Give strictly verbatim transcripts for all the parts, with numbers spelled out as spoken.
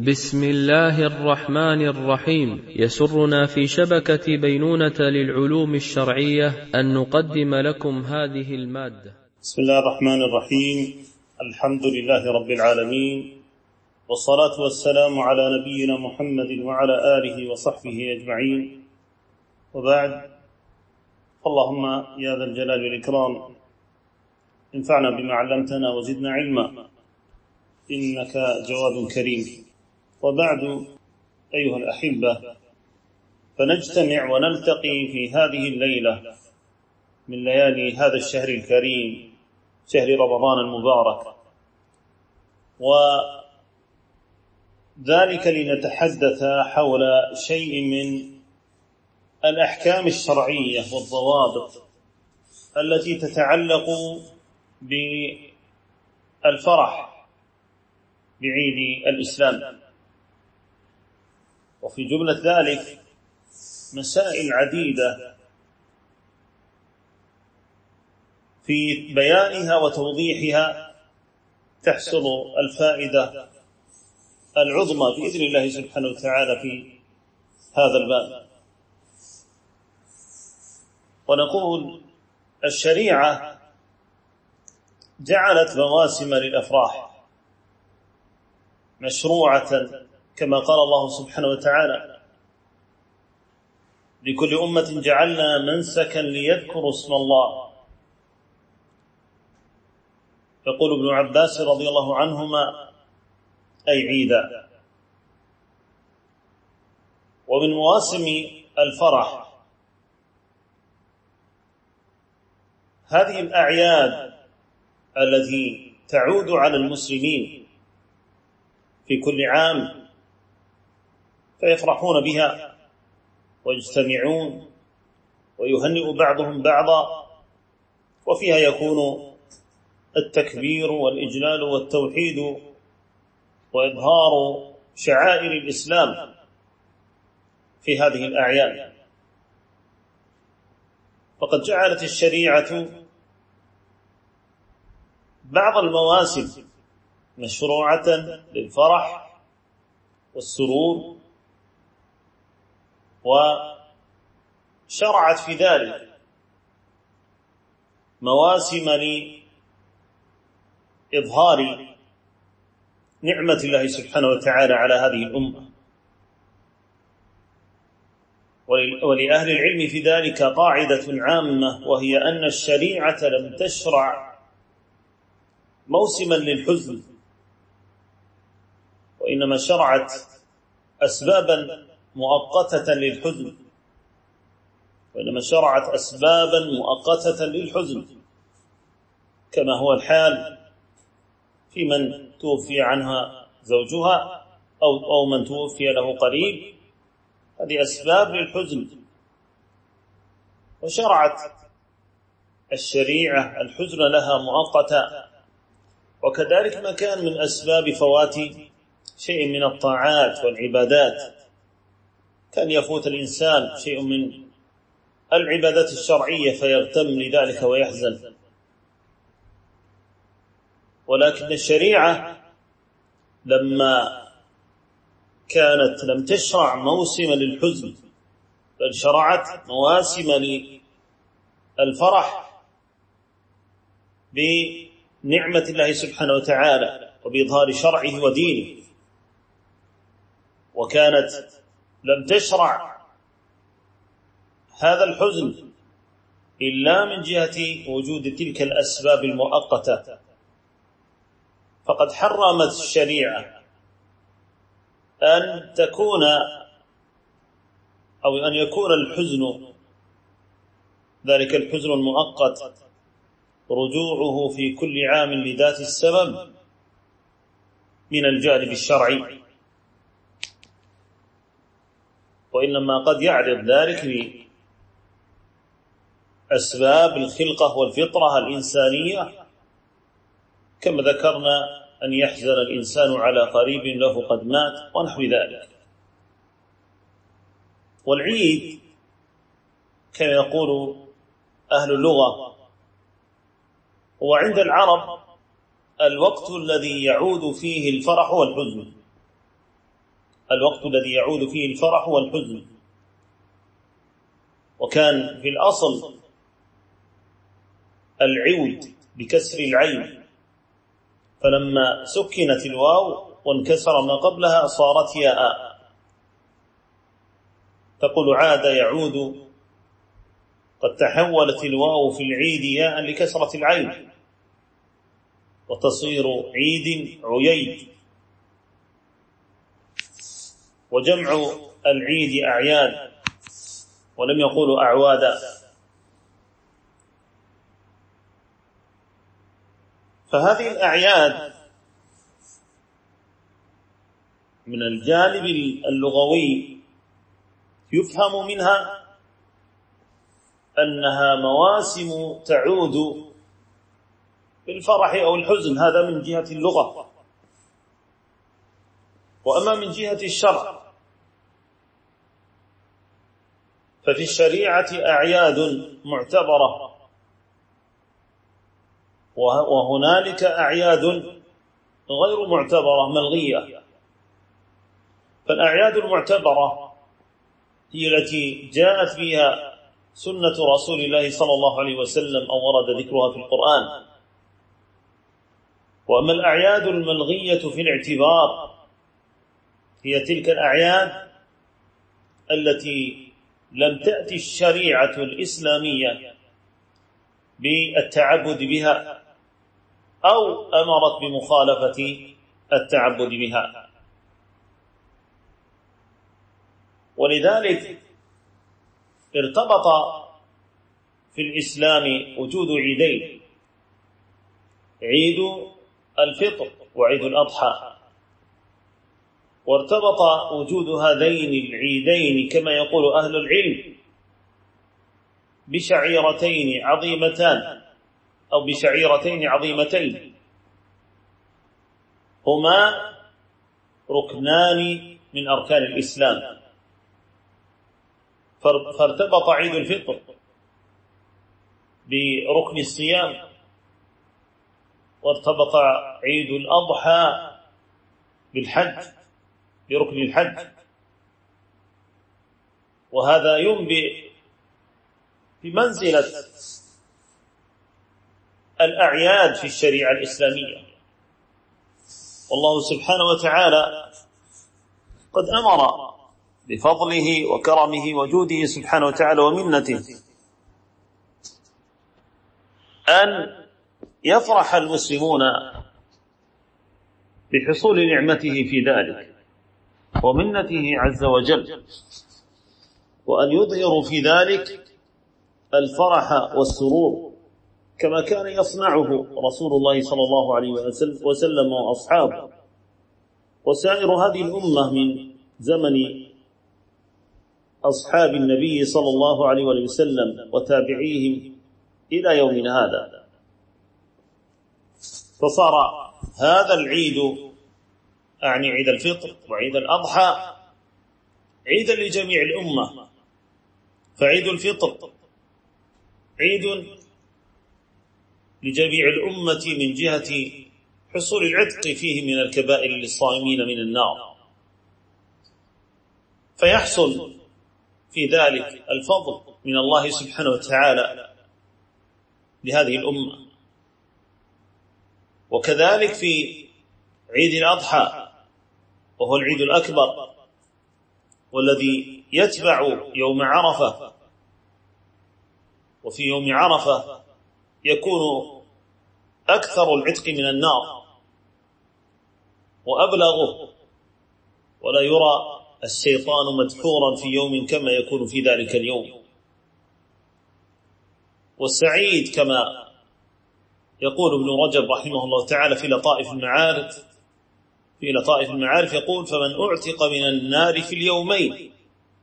بسم الله الرحمن الرحيم. يسرنا في شبكة بينونة للعلوم الشرعية أن نقدم لكم هذه المادة. بسم الله الرحمن الرحيم. الحمد لله رب العالمين، والصلاة والسلام على نبينا محمد وعلى آله وصحبه أجمعين، وبعد. اللهم يا ذا الجلال والإكرام انفعنا بما علمتنا وزدنا علما، إنك جواد كريم. وبعد، أيها الأحبة، فنجتمع ونلتقي في هذه الليلة من ليالي هذا الشهر الكريم، شهر رمضان المبارك، وذلك لنتحدث حول شيء من الأحكام الشرعية والضوابط التي تتعلق بالفرح بعيد الإسلام. وفي جملة ذلك مسائل عديدة في بيانها وتوضيحها تحصل الفائدة العظمى بإذن الله سبحانه وتعالى في هذا الباب. ونقول الشريعة جعلت مواسم للأفراح مشروعة، كما قال الله سبحانه وتعالى: لكل أمة جعلنا منسكا ليذكروا اسم الله. يقول ابن عباس رضي الله عنهما: أي عيدا. ومن مواسم الفرح هذه الأعياد التي تعود على المسلمين في كل عام، فيفرحون بها ويجتمعون ويهنئ بعضهم بعضا، وفيها يكون التكبير والإجلال والتوحيد وإظهار شعائر الإسلام في هذه الأعياد. فقد جعلت الشريعة بعض المواسم مشروعة للفرح والسرور، وشرعت في ذلك مواسم لإظهار نعمة الله سبحانه وتعالى على هذه الأمة. ولأهل العلم في ذلك قاعدة عامة، وهي أن الشريعة لم تشرع موسما للحزن، وإنما شرعت أسبابا مؤقتة للحزن وإنما شرعت أسبابا مؤقتة للحزن كما هو الحال في من توفي عنها زوجها أو, أو من توفي له قريب. هذه أسباب للحزن، وشرعت الشريعة الحزن لها مؤقتا. وكذلك ما كان من أسباب فوات شيء من الطاعات والعبادات، كان يفوت الإنسان شيء من العبادات الشرعية فيغتم لذلك ويحزن. ولكن الشريعة لما كانت لم تشرع موسم للحزن، بل شرعت مواسم للفرح بنعمة الله سبحانه وتعالى وبإظهار شرعه ودينه. وكانت لم تشرع هذا الحزن إلا من جهة وجود تلك الأسباب المؤقتة. فقد حرمت الشريعة أن تكون أو أن يكون الحزن، ذلك الحزن المؤقت، رجوعه في كل عام لذات السبب من الجانب الشرعي، وإنما قد يعرض ذلك لأسباب الخلقة والفطرة الإنسانية، كما ذكرنا أن يحزن الإنسان على قريب له قد مات ونحو ذلك. والعيد كما يقول أهل اللغة هو عند العرب الوقت الذي يعود فيه الفرح والحزن، الوقت الذي يعود فيه الفرح والحزن. وكان في الأصل العود بكسر العين، فلما سكنت الواو وانكسر ما قبلها صارت ياء، تقول عاد يعود، قد تحولت الواو في العيد ياء لكسرة العين وتصير عيد عييد. وجمع العيد أعياد ولم يقولوا أعوادا. فهذه الأعياد من الجانب اللغوي يفهم منها أنها مواسم تعود بالفرح أو الحزن، هذا من جهة اللغة. وأما من جهة الشرع ففي الشريعة أعياد معتبرة وهنالك أعياد غير معتبرة ملغية. فالأعياد المعتبرة هي التي جاءت فيها سنة رسول الله صلى الله عليه وسلم أو ورد ذكرها في القرآن. وأما الأعياد الملغية في الاعتبار هي تلك الأعياد التي لم تأتي الشريعة الإسلامية بالتعبد بها أو أمرت بمخالفة التعبد بها. ولذلك ارتبط في الإسلام وجود عيدين، عيد الفطر وعيد الأضحى، وارتبط وجود هذين العيدين كما يقول أهل العلم بشعيرتين عظيمتان أو بشعيرتين عظيمتين هما ركنان من أركان الإسلام. فارتبط عيد الفطر بركن الصيام، وارتبط عيد الأضحى بالحج بركن الحج. وهذا ينبئ بمنزلة الأعياد في الشريعة الإسلامية. والله سبحانه وتعالى قد أمر بفضله وكرمه وجوده سبحانه وتعالى ومنته أن يفرح المسلمون بحصول نعمته في ذلك ومنته عز وجل، وأن يظهروا في ذلك الفرح والسرور كما كان يصنعه رسول الله صلى الله عليه وسلم وأصحابه وسائر هذه الأمة من زمن أصحاب النبي صلى الله عليه وسلم وتابعيهم إلى يومنا هذا. فصار هذا العيد أعني عيد الفطر وعيد الأضحى عيدا لجميع الأمة. فعيد الفطر عيد لجميع الأمة من جهة حصول العتق فيه من الكبائر للصائمين من النار، فيحصل في ذلك الفضل من الله سبحانه وتعالى لهذه الأمة. وكذلك في عيد الأضحى وهو العيد الأكبر والذي يتبع يوم عرفة، وفي يوم عرفة يكون أكثر العتق من النار وأبلغه، ولا يرى الشيطان مدحورا في يوم كما يكون في ذلك اليوم. والسعيد كما يقول ابن رجب رحمه الله تعالى في لطائف المعارف في لطائف المعارف يقول: فمن أعتق من النار في اليومين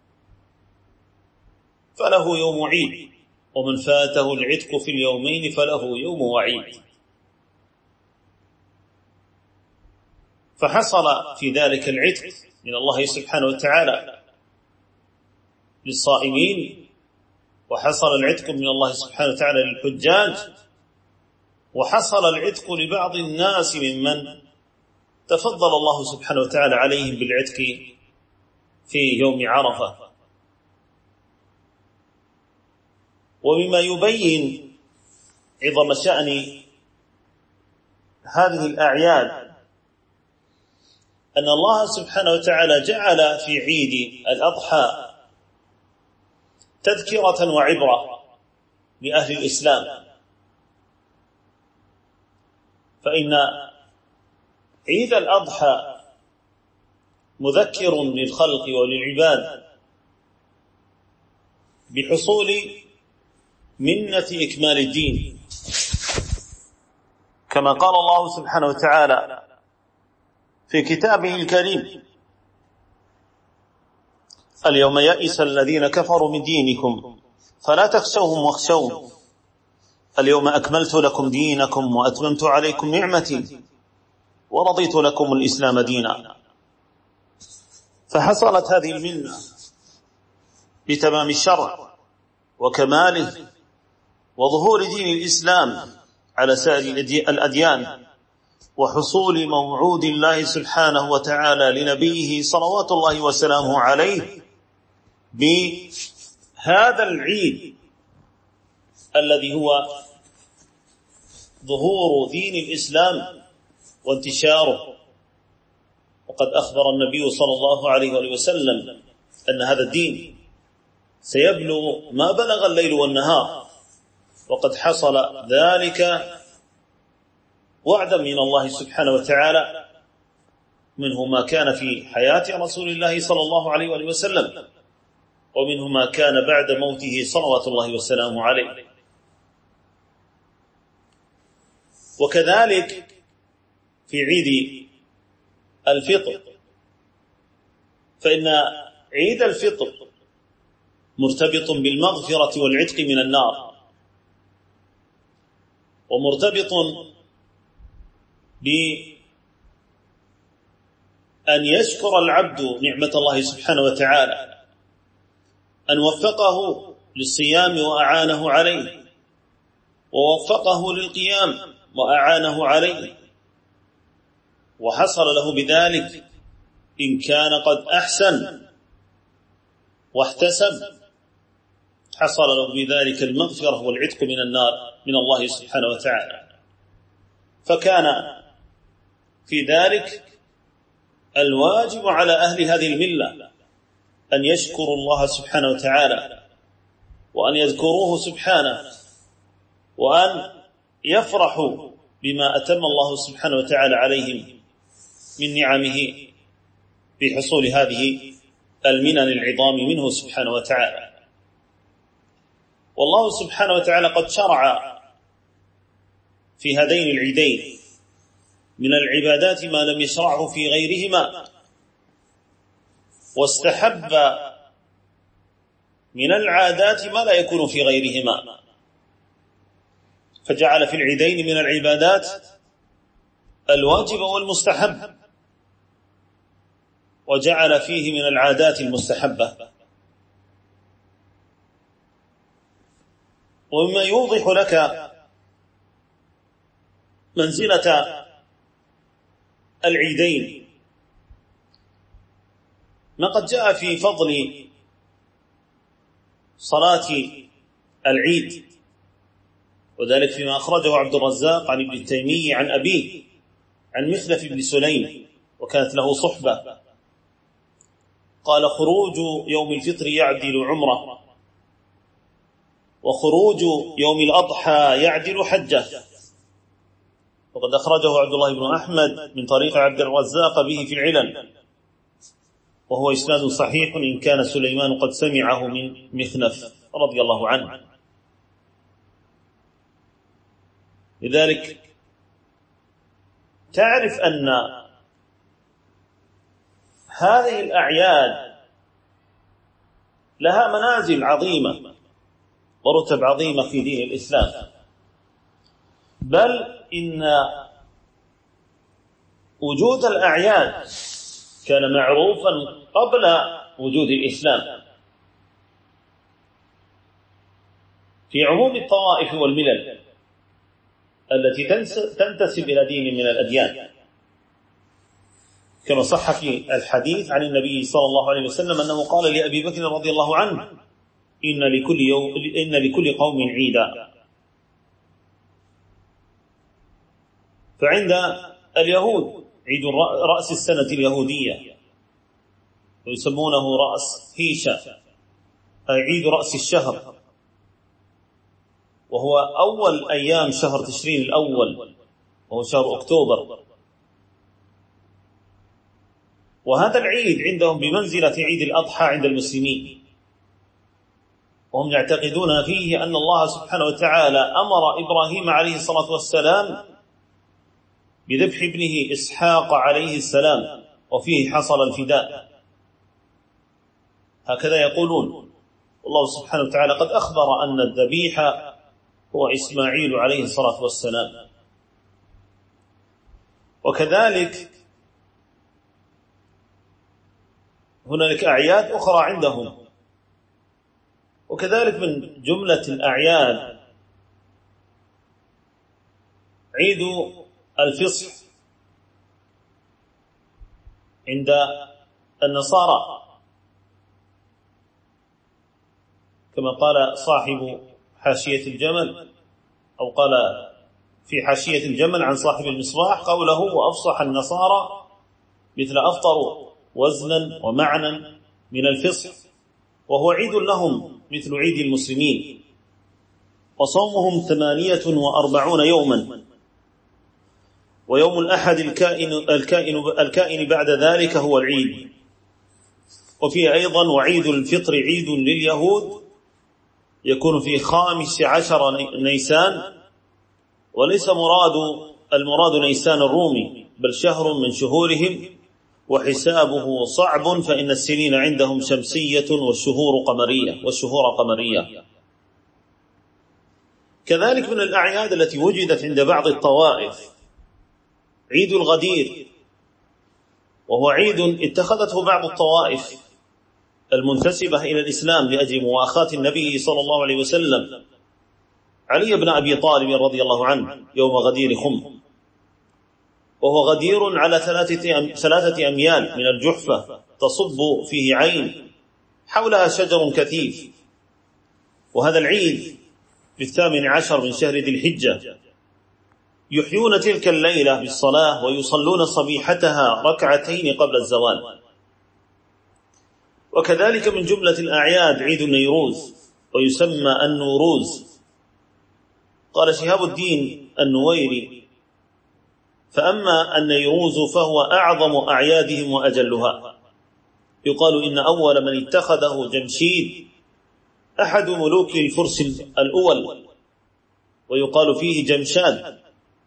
فله يوم عيد، ومن فاته العتق في اليومين فله يوم وعيد. فحصل في ذلك العتق من الله سبحانه وتعالى للصائمين، وحصل العتق من الله سبحانه وتعالى للحجاج، وحصل العتق لبعض الناس ممن تفضل الله سبحانه وتعالى عليهم بالعتق في يوم عرفة. ومما يبين عظم شأن هذه الأعياد أن الله سبحانه وتعالى جعل في عيد الأضحى تذكرة وعبرة لأهل الإسلام، فإن عيد الأضحى مذكر للخلق وللعباد بحصول منة إكمال الدين، كما قال الله سبحانه وتعالى في كتابه الكريم: اليوم يئس الذين كفروا من دينكم فلا تخشوهم واخشون اليوم أكملت لكم دينكم وأتممت عليكم نعمتي ورضيت لكم الإسلام دينا. فحصلت هذه المنة بتمام الشرع وكماله وظهور دين الإسلام على سائر الأديان، وحصول موعود الله سبحانه وتعالى لنبيه صلوات الله وسلامه عليه بهذا العيد الذي هو ظهور دين الإسلام وانتشاره. وقد أخبر النبي صلى الله عليه وسلم أن هذا الدين سيبلغ ما بلغ الليل والنهار، وقد حصل ذلك وعدا من الله سبحانه وتعالى، منه ما كان في حياة رسول الله صلى الله عليه وسلم، ومنه ما كان بعد موته صلوات الله وسلامه عليه. وكذلك في عيد الفطر، فإن عيد الفطر مرتبط بالمغفرة والعتق من النار، ومرتبط بأن يشكر العبد نعمة الله سبحانه وتعالى أن وفقه للصيام وأعانه عليه، ووفقه للقيام وأعانه عليه، وحصل له بذلك إن كان قد أحسن واحتسب، حصل له بذلك المغفرة والعتق من النار من الله سبحانه وتعالى. فكان في ذلك الواجب على أهل هذه الملة أن يشكروا الله سبحانه وتعالى، وأن يذكروه سبحانه، وأن يفرحوا بما أتم الله سبحانه وتعالى عليهم من نعمه في حصول هذه المنن العظام منه سبحانه وتعالى. والله سبحانه وتعالى قد شرع في هذين العيدين من العبادات ما لم يشرعه في غيرهما، واستحب من العادات ما لا يكون في غيرهما، فجعل في العيدين من العبادات الواجب والمستحب، وجعل فيه من العادات المستحبة. ومما يوضح لك منزلة العيدين ما قد جاء في فضل صلاة العيد، وذلك فيما أخرجه عبد الرزاق عن ابن التيمي عن أبيه عن مثلث بن سليم، وكانت له صحبة، قال: خروج يوم الفطر يعدل عمره، وخروج يوم الأضحى يعدل حجة. وقد أخرجه عبد الله بن أحمد من طريق عبد الرزاق به في العلل، وهو إسناد صحيح إن كان سليمان قد سمعه من مخنف رضي الله عنه. لذلك تعرف أن هذه الأعياد لها منازل عظيمة ورتب عظيمة في دين الإسلام، بل إن وجود الأعياد كان معروفا قبل وجود الإسلام في عموم الطوائف والملل التي تنتسب إلى دين من الأديان، كما صح في الحديث عن النبي صلى الله عليه وسلم أنه قال لأبي بكر رضي الله عنه: إن لكل يوم إن لكل قوم عيدا. فعند اليهود عيد رأس السنة اليهودية ويسمونه رأس هيشة، أي عيد رأس الشهر، وهو أول أيام شهر تشرين الأول، وهو شهر أكتوبر. وهذا العيد عندهم بمنزلة عيد الأضحى عند المسلمين، وهم يعتقدون فيه أن الله سبحانه وتعالى أمر إبراهيم عليه الصلاة والسلام بذبح ابنه إسحاق عليه السلام، وفيه حصل الفداء. هكذا يقولون. والله سبحانه وتعالى قد أخبر أن الذبيح هو إسماعيل عليه الصلاة والسلام. وكذلك هناك أعياد أخرى عندهم، وكذلك من جملة الأعياد عيد الفصح عند النصارى، كما قال صاحب حاشية الجمل، أو قال في حاشية الجمل عن صاحب المصباح قوله: وأفصح النصارى مثل أفطروا وزنا ومعنى من الفصح، وهو عيد لهم مثل عيد المسلمين، وصومهم ثمانية وأربعون يوما، ويوم الأحد الكائن, الكائن, الكائن بعد ذلك هو العيد. وفيه أيضا وعيد الفطر عيد لليهود يكون في خامس عشر نيسان، وليس مراد المراد نيسان الرومي، بل شهر من شهورهم، وحسابه صعب، فإن السنين عندهم شمسية والشهور قمرية والشهور قمرية. كذلك من الأعياد التي وجدت عند بعض الطوائف عيد الغدير، وهو عيد اتخذته بعض الطوائف المنتسبة إلى الإسلام لأجل مواخاة النبي صلى الله عليه وسلم علي بن أبي طالب رضي الله عنه يوم غدير خم، وهو غدير على ثلاثة أميال من الجحفة تصب فيه عين حولها شجر كثيف. وهذا العيد في الثامن عشر من شهر ذي الحجة يحيون تلك الليلة بالصلاة ويصلون صبيحتها ركعتين قبل الزوال. وكذلك من جملة الأعياد عيد النيروز، ويسمى النوروز. قال شهاب الدين النويري: فأما النيروز فهو أعظم أعيادهم وأجلها. يقال إن أول من اتخذه جمشيد أحد ملوك الفرس الأول، ويقال فيه جمشاد،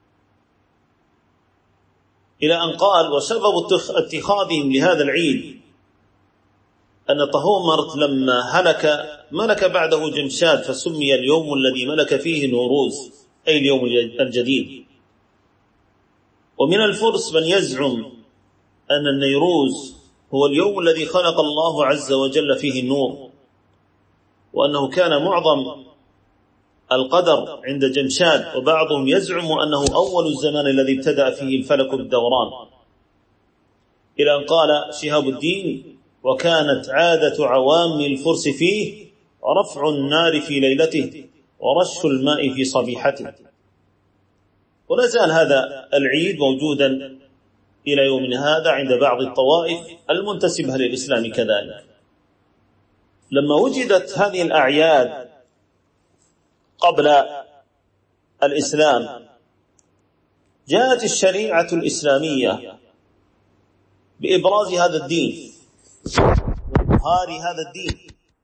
إلى أن قال: وسبب اتخاذهم لهذا العيد أن طهومرت لما هلك ملك بعده جمشاد، فسمي اليوم الذي ملك فيه نوروز، أي اليوم الجديد. ومن الفرس من يزعم أن النيروز هو اليوم الذي خلق الله عز وجل فيه النور، وأنه كان معظم القدر عند جمشاد، وبعضهم يزعم أنه أول الزمان الذي ابتدأ فيه الفلك بالدوران، إلى أن قال شهاب الدين: وكانت عادة عوام الفرس فيه رفع النار في ليلته ورش الماء في صبيحته. ولا زال هذا العيد موجودا إلى يومنا هذا عند بعض الطوائف المنتسبة للإسلام كذلك. لما وجدت هذه الأعياد قبل الإسلام، جاءت الشريعة الإسلامية بإبراز هذا الدين وإظهار هذا الدين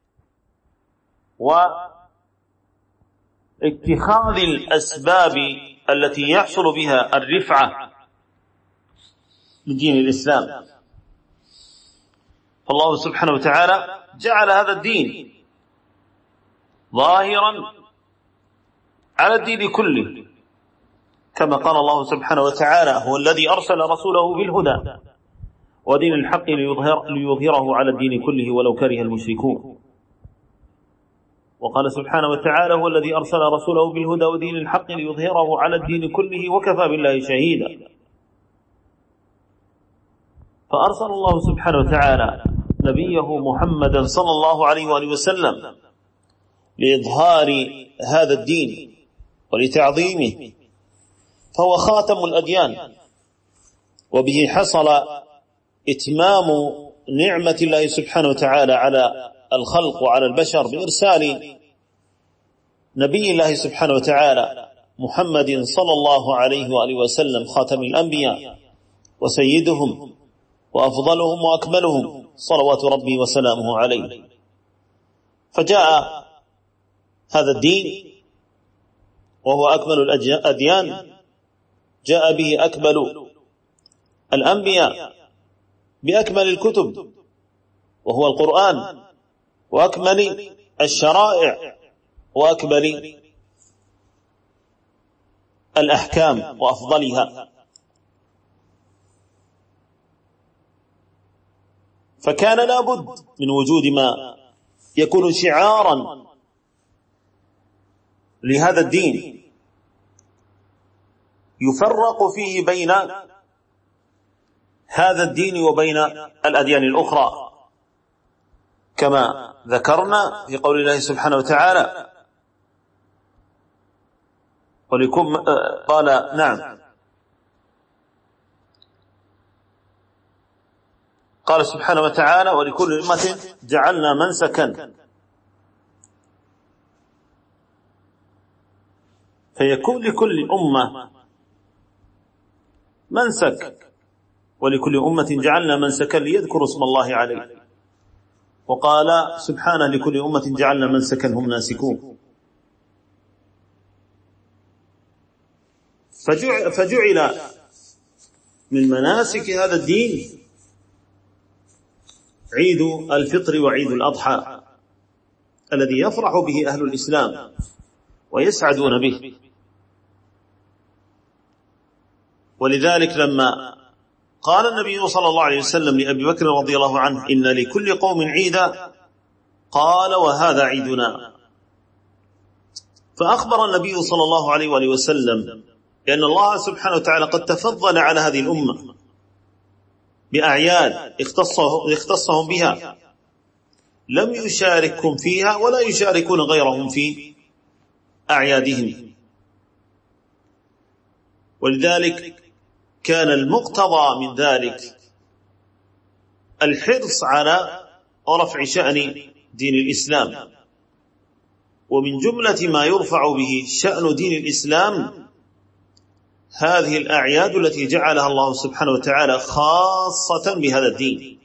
واتخاذ الأسباب التي يحصل بها الرفعة لدين الإسلام. فالله سبحانه وتعالى جعل هذا الدين ظاهرا على الدين كله، كما قال الله سبحانه وتعالى: هو الذي أرسل رسوله بالهدى ودين الحق ليظهر ليظهره على الدين كله ولو كره المشركون. وقال سبحانه وتعالى: هو الذي أرسل رسوله بالهدى ودين الحق ليظهره على الدين كله وكفى بالله شهيدا. فأرسل الله سبحانه وتعالى نبيه محمدا صلى الله عليه وآله وسلم لإظهار هذا الدين ولتعظيمه، فهو خاتم الأديان، وبه حصل إتمام نعمة الله سبحانه وتعالى على الخلق وعلى البشر بإرسال نبي الله سبحانه وتعالى محمد صلى الله عليه وآله وسلم خاتم الأنبياء وسيدهم وأفضلهم وأكملهم صلوات ربي وسلامه عليه. فجاء هذا الدين وهو أكمل الأديان، جاء به أكمل الأنبياء بأكمل الكتب وهو القرآن، وأكمل الشرائع وأكمل الأحكام وأفضلها. فكان لابد من وجود ما يكون شعارا لهذا الدين يفرق فيه بين هذا الدين وبين الأديان الأخرى، كما ذكرنا في قول الله سبحانه وتعالى ولكم قال نعم قال سبحانه وتعالى ولكل أمة جعلنا منسكا، فيكون لكل أمة منسك، ولكل أمة جعلنا منسكا ليذكروا اسم الله عليه، وقال سبحانه لكل أمة جعلنا منسكا هم ناسكون. فجعل, فجعل من مناسك هذا الدين عيد الفطر وعيد الأضحى الذي يفرح به أهل الإسلام ويسعدون به. ولذلك لما قال النبي صلى الله عليه وسلم لأبي بكر رضي الله عنه إن لكل قوم عيدا، قال وهذا عيدنا. فأخبر النبي صلى الله عليه وآله وسلم لأن الله سبحانه وتعالى قد تفضل على هذه الأمة بأعياد اختصهم بها لم يشاركهم فيها ولا يشاركون غيرهم في أعيادهم. ولذلك كان المقتضى من ذلك الحرص على رفع شأن دين الإسلام، ومن جملة ما يرفع به شأن دين الإسلام هذه الأعياد التي جعلها الله سبحانه وتعالى خاصة بهذا الدين.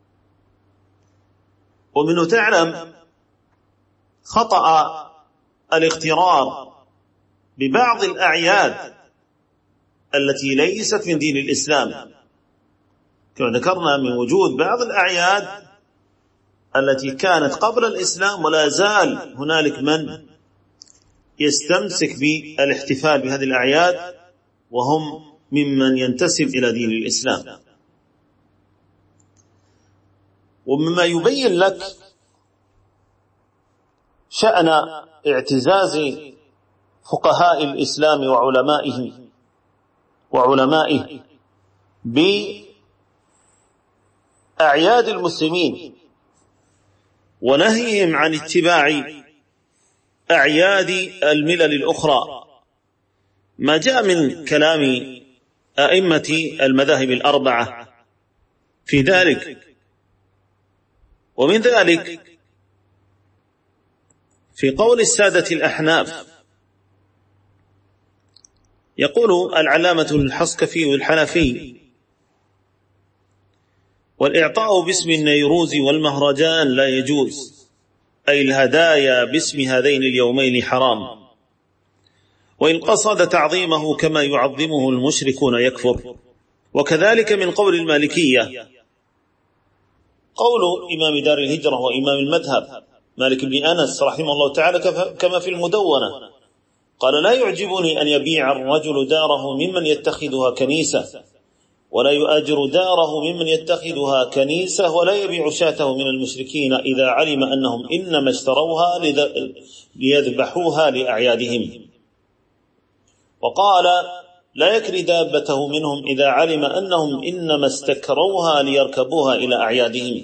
ومنه تعلم خطأ الاغترار ببعض الأعياد التي ليست من دين الإسلام، كما ذكرنا من وجود بعض الأعياد التي كانت قبل الإسلام ولا زال هنالك من يستمسك بالاحتفال بهذه الأعياد وهم ممن ينتسب إلى دين الإسلام. ومما يبين لك شأن اعتزاز فقهاء الإسلام وعلمائه وعلمائه بأعياد المسلمين ونهيهم عن اتباع أعياد الملل الأخرى ما جاء من كلام أئمة المذاهب الأربعة في ذلك. ومن ذلك في قول السادة الأحناف، يقول العلامة الحصكفي والحنفي والإعطاء باسم النيروز والمهرجان لا يجوز، أي الهدايا باسم هذين اليومين حرام، وإن قصد تعظيمه كما يعظمه المشركون يكفر. وكذلك من قول المالكية قول إمام دار الهجرة وإمام المذهب مالك بن أنس رحمه الله تعالى كما في المدونة قال لا يعجبني أن يبيع الرجل داره ممن يتخذها كنيسة، ولا يؤجر داره ممن يتخذها كنيسة، ولا يبيع شاته من المشركين إذا علم أنهم إنما اشتروها ليذبحوها لأعيادهم. وقال لا يكري دابته منهم إذا علم أنهم إنما استكروها ليركبوها إلى أعيادهم.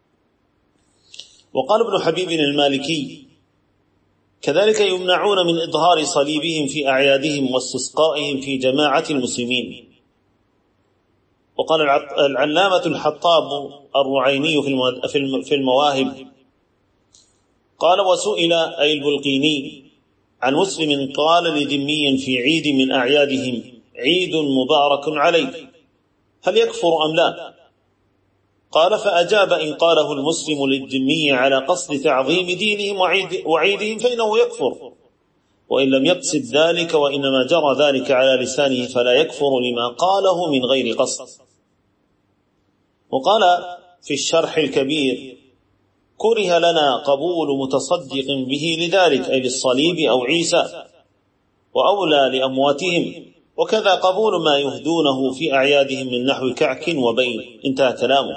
وقال ابن حبيب المالكي: كذلك يمنعون من إظهار صليبهم في أعيادهم واستسقائهم في جماعة المسلمين. وقال العلامة الحطاب الرعيني في المواهب قال: وسئل أي البلقيني عن مسلم قال لذمي في عيد من أعيادهم: عيد مبارك عليك، هل يكفر أم لا؟ قال: فأجاب: إن قاله المسلم للذمي على قصد تعظيم دينهم وعيدهم فإنه يكفر، وإن لم يقصد ذلك وإنما جرى ذلك على لسانه فلا يكفر لما قاله من غير قصد. وقال في الشرح الكبير: كره لنا قبول متصدق به لذلك، أي للصليب أو عيسى، وأولى لأمواتهم، وكذا قبول ما يهدونه في أعيادهم من نحو كعك وبين. انتهى كلامه.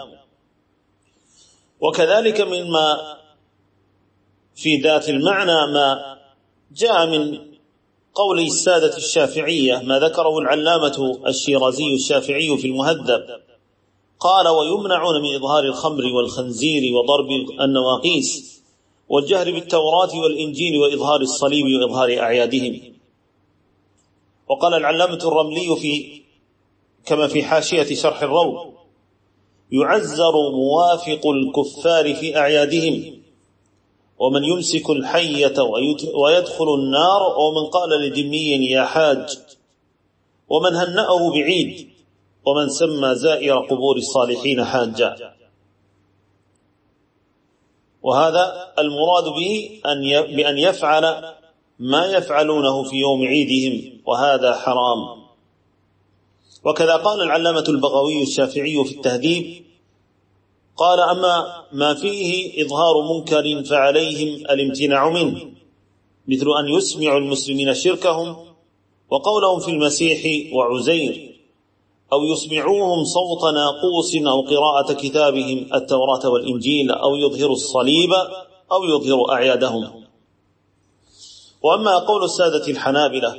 وكذلك مما في ذات المعنى ما جاء من قول السادة الشافعية، ما ذكره العلامة الشيرازي الشافعي في المهذب، قال: ويمنعون من إظهار الخمر والخنزير وضرب النواقيس والجهر بالتوراة والإنجيل وإظهار الصليب وإظهار أعيادهم. وقال العلامة الرملي في كما في حاشية شرح الروض: يعزر موافق الكفار في أعيادهم، ومن يمسك الحية ويدخل النار، ومن قال لذمي يا حاج، ومن هنأه بعيد، ومن سمى زائر قبور الصالحين حاجا. وهذا المراد به أن بأن يفعل ما يفعلونه في يوم عيدهم، وهذا حرام. وكذا قال العلامة البغوي الشافعي في التهذيب، قال: أما ما فيه إظهار منكر فعليهم الامتناع منه، مثل أن يسمع المسلمين شركهم وقولهم في المسيح وعزير، أو يسمعوهم صوت ناقوس أو قراءة كتابهم التوراة والإنجيل، أو يظهر الصليب أو يظهر أعيادهم. وأما قول السادة الحنابلة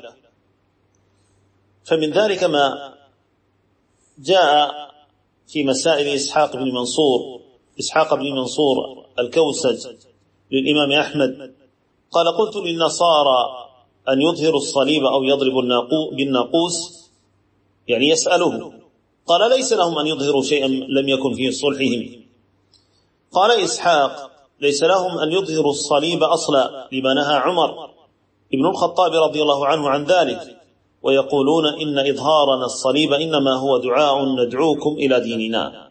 فمن ذلك ما جاء في مسائل إسحاق بن منصور إسحاق بن منصور الكوسج للإمام أحمد، قال: قلت للنصارى أن يظهر الصليب أو يضرب بالناقوس، يعني يسأله، قال: ليس لهم أن يظهروا شيئا لم يكن في صلحهم. قال إسحاق: ليس لهم أن يظهروا الصليب أصلا، لما نهى عمر ابن الخطاب رضي الله عنه عن ذلك، ويقولون إن إظهارنا الصليب إنما هو دعاء ندعوكم إلى ديننا.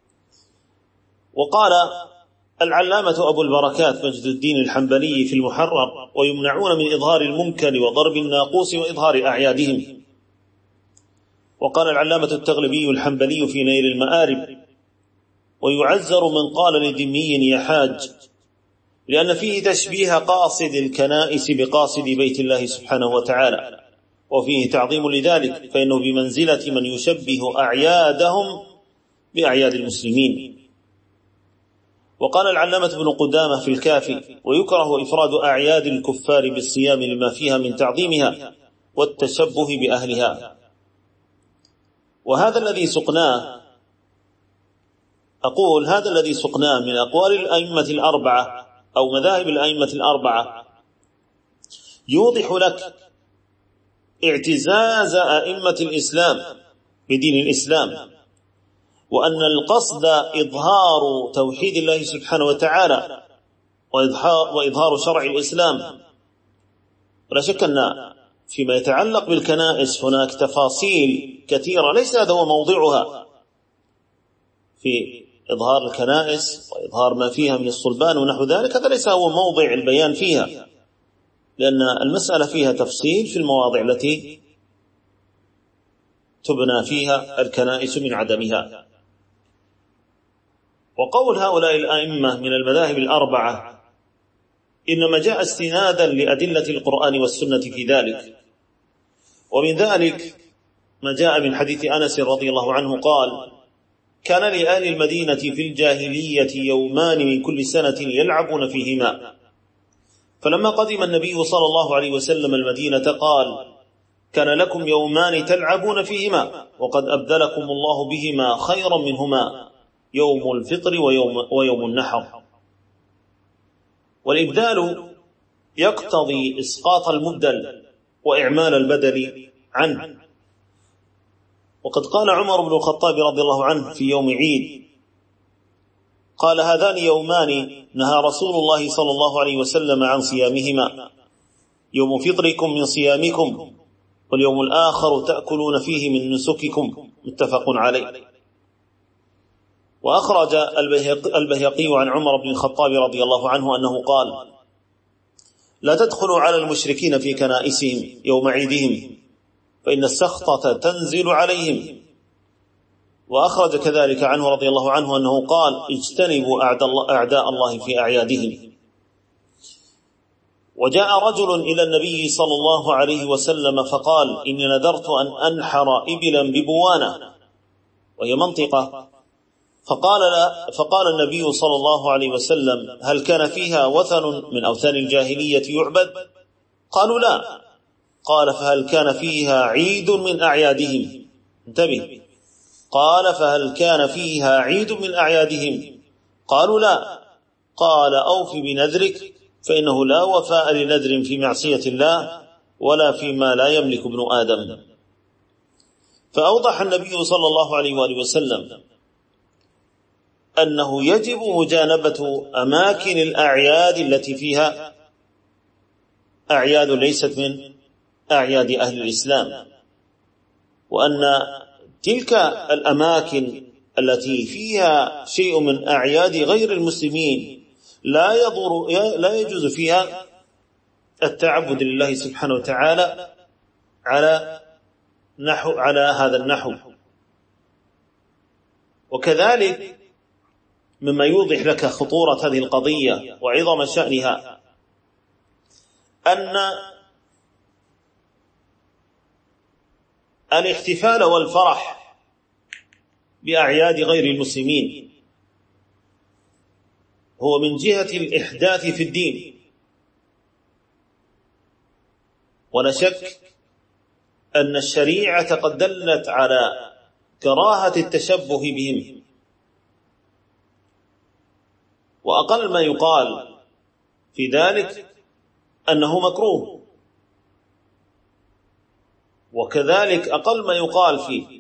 وقال العلامة أبو البركات مجد الدين الحنبلي في المحرر: ويمنعون من إظهار المنكر وضرب الناقوس وإظهار أعيادهم. وقال العلامة التغلبي الحنبلي في نيل المآرب: ويعزر من قال لذمي يا حاج، لأن فيه تشبيه قاصد الكنائس بقاصد بيت الله سبحانه وتعالى، وفيه تعظيم لذلك، فإنه بمنزلة من يشبه أعيادهم بأعياد المسلمين. وقال العلامة ابن قدامة في الكافي: ويكره إفراد أعياد الكفار بالصيام لما فيها من تعظيمها والتشبه بأهلها. وهذا الذي سقناه أقول هذا الذي سقناه من أقوال الأئمة الأربعة أو مذاهب الأئمة الأربعة يوضح لك اعتزاز أئمة الإسلام بدين الإسلام، وأن القصد إظهار توحيد الله سبحانه وتعالى وإظهار شرع الإسلام. ولا شك أن فيما يتعلق بالكنائس هناك تفاصيل كثيرة ليس هذا هو موضعها في إظهار الكنائس وإظهار ما فيها من الصلبان ونحو ذلك، هذا ليس هو موضع البيان فيها، لأن المسألة فيها تفصيل في المواضع التي تبنى فيها الكنائس من عدمها. وقول هؤلاء الأئمة من المذاهب الأربعة إنما جاء استنادا لأدلة القرآن والسنة في ذلك. ومن ذلك ما جاء من حديث أنس رضي الله عنه قال: كان لأهل المدينة في الجاهلية يومان من كل سنة يلعبون فيهما، فلما قدم النبي صلى الله عليه وسلم المدينة قال: كان لكم يومان تلعبون فيهما وقد أبدلكم الله بهما خيرا منهما يوم الفطر ويوم, ويوم النحر. والإبدال يقتضي إسقاط المبدل وإعمال البدل عنه. وقد قال عمر بن الخطاب رضي الله عنه في يوم عيد، قال: هذان يومان نهى رسول الله صلى الله عليه وسلم عن صيامهما، يوم فطركم من صيامكم، واليوم الآخر تأكلون فيه من نسككم، متفق عليه. وأخرج البيهقي عن عمر بن الخطاب رضي الله عنه أنه قال: لا تدخلوا على المشركين في كنائسهم يوم عيدهم فإن السخطة تنزل عليهم. وأخرج كذلك عنه رضي الله عنه أنه قال: اجتنبوا أعداء الله في أعيادهم. وجاء رجل إلى النبي صلى الله عليه وسلم فقال: إني نذرت أن أنحر إبلا ببوانة، وهي منطقة، فقال, لا فقال النبي صلى الله عليه وسلم: هل كان فيها وثن من أوثان الجاهلية يعبد؟ قالوا: لا. قال: فهل كان فيها عيد من أعيادهم؟ انتبه، قال: فهل كان فيها عيد من أعيادهم؟ قالوا: لا. قال: أوف بنذرك، فإنه لا وفاء لنذر في معصية الله ولا فيما لا يملك ابن آدم. فأوضح النبي صلى الله عليه وآله وسلم أنه يجب مجانبة أماكن الأعياد التي فيها أعياد ليست من أعياد أهل الإسلام، وأن تلك الأماكن التي فيها شيء من أعياد غير المسلمين لا يضر لا يجوز فيها التعبد لله سبحانه وتعالى على نحو على هذا النحو. وكذلك مما يوضح لك خطورة هذه القضية وعظم شأنها أن الاحتفال والفرح بأعياد غير المسلمين هو من جهة الإحداث في الدين، ولا شك أن الشريعة قد دلت على كراهة التشبه بهم، وأقل ما يقال في ذلك أنه مكروه، وكذلك أقل ما يقال في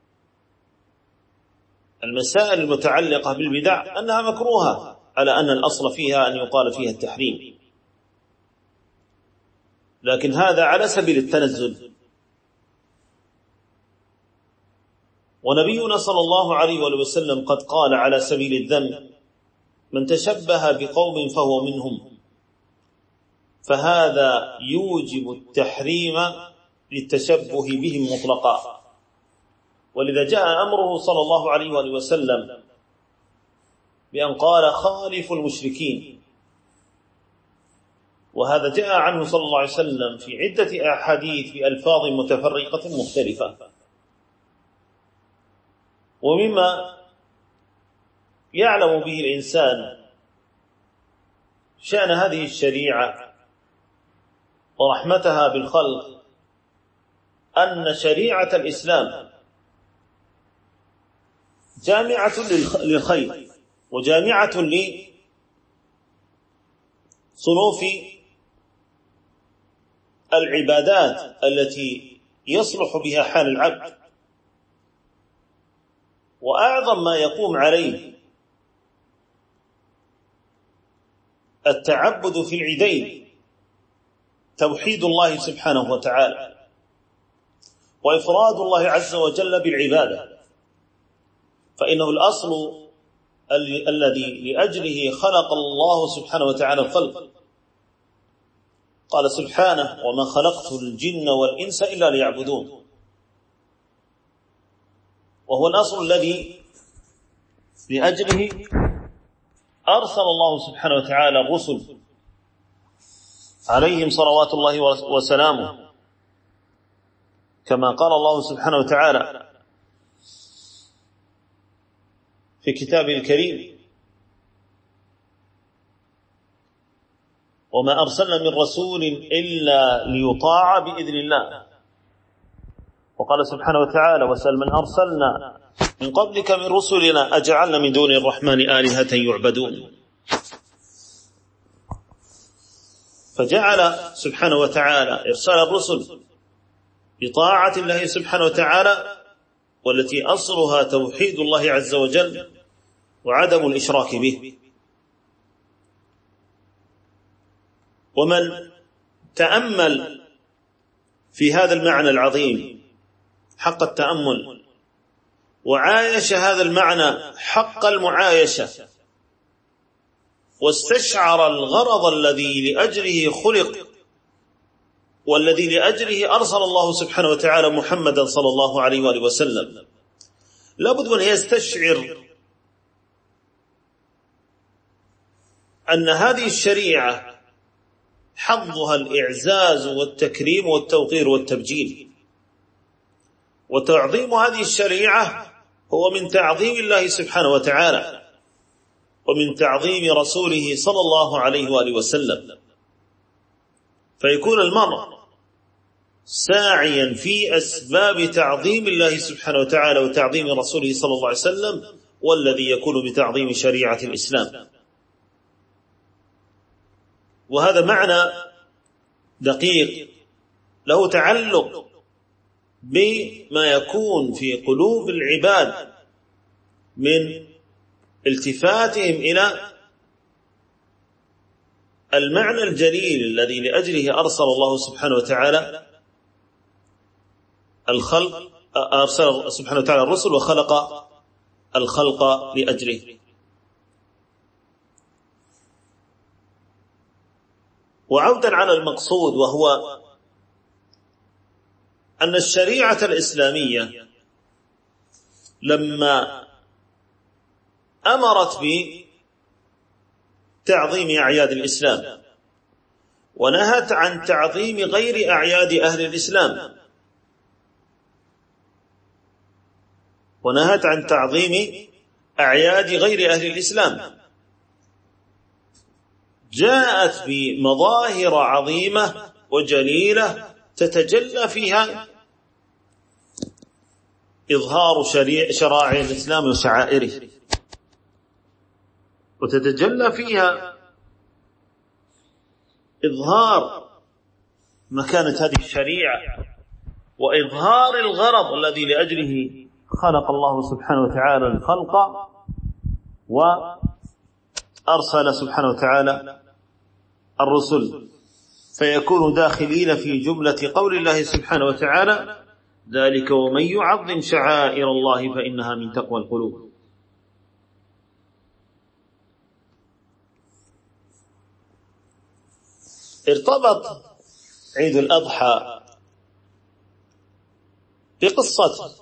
المسائل المتعلقة بالبدع أنها مكروهة، على أن الأصل فيها أن يقال فيها التحريم، لكن هذا على سبيل التنزل. ونبينا صلى الله عليه وسلم قد قال على سبيل الذم: من تشبه بقوم فهو منهم، فهذا يوجب التحريم للتشبه بهم مطلقا. ولذا جاء أمره صلى الله عليه وسلم بأن قال: خالفوا المشركين، وهذا جاء عنه صلى الله عليه وسلم في عدة أحاديث بألفاظ متفرقة مختلفة. ومما يعلم به الإنسان شأن هذه الشريعة ورحمتها بالخلق أن شريعة الإسلام جامعة للخير وجامعة لصنوف العبادات التي يصلح بها حال العبد. وأعظم ما يقوم عليه التعبد في العيدين توحيد الله سبحانه وتعالى وإفراد الله عز وجل بالعبادة، فإنه الأصل الذي لأجله خلق الله سبحانه وتعالى الخلق. قال سبحانه: وما خلقت الجن والإنس إلا ليعبدون. وهو الأصل الذي لأجله أرسل الله سبحانه وتعالى الرسل عليهم صلوات الله وسلامه، كما قال الله سبحانه وتعالى في كتابه الكريم: وما أرسلنا من رسول إلا ليطاع بإذن الله. وقال سبحانه وتعالى: وسل من أرسلنا من قبلك من رسلنا أجعلنا من دون الرحمن آلهة يعبدون. فجعل سبحانه وتعالى إرسال الرسل بطاعة الله سبحانه وتعالى، والتي أصلها توحيد الله عز وجل وعدم الإشراك به. ومن تأمل في هذا المعنى العظيم حق التأمل وعايش هذا المعنى حق المعايشة، واستشعر الغرض الذي لأجله خلق والذي لأجله أرسل الله سبحانه وتعالى محمدا صلى الله عليه وآله وسلم، لابد أن يستشعر أن هذه الشريعة حظها الإعزاز والتكريم والتوقير والتبجيل، وتعظيم هذه الشريعة هو من تعظيم الله سبحانه وتعالى ومن تعظيم رسوله صلى الله عليه وآله وسلم. فيكون المرء ساعيا في أسباب تعظيم الله سبحانه وتعالى وتعظيم رسوله صلى الله عليه وسلم، والذي يكون بتعظيم شريعة الإسلام. وهذا معنى دقيق له تعلق بما يكون في قلوب العباد من التفاتهم إلى المعنى الجليل الذي لأجله أرسل الله سبحانه وتعالى الخلق، أرسل سبحانه وتعالى الرسل وخلق الخلق لأجله. وعودا على المقصود، وهو أن الشريعة الإسلامية لما أمرت بتعظيم أعياد الإسلام ونهت عن تعظيم غير أعياد أهل الإسلام، ونهت عن تعظيم أعياد غير أهل الإسلام، جاءت بمظاهر عظيمة وجليلة تتجلى فيها إظهار شرائع الإسلام وشعائره، وتتجلى فيها إظهار مكانة هذه الشريعة وإظهار الغرض الذي لأجله خلق الله سبحانه وتعالى الخلق وأرسل سبحانه وتعالى الرسل، فيكون داخلين في جملة قول الله سبحانه وتعالى: ذلك ومن يعظم شعائر الله فإنها من تقوى القلوب. ارتبط عيد الأضحى بقصة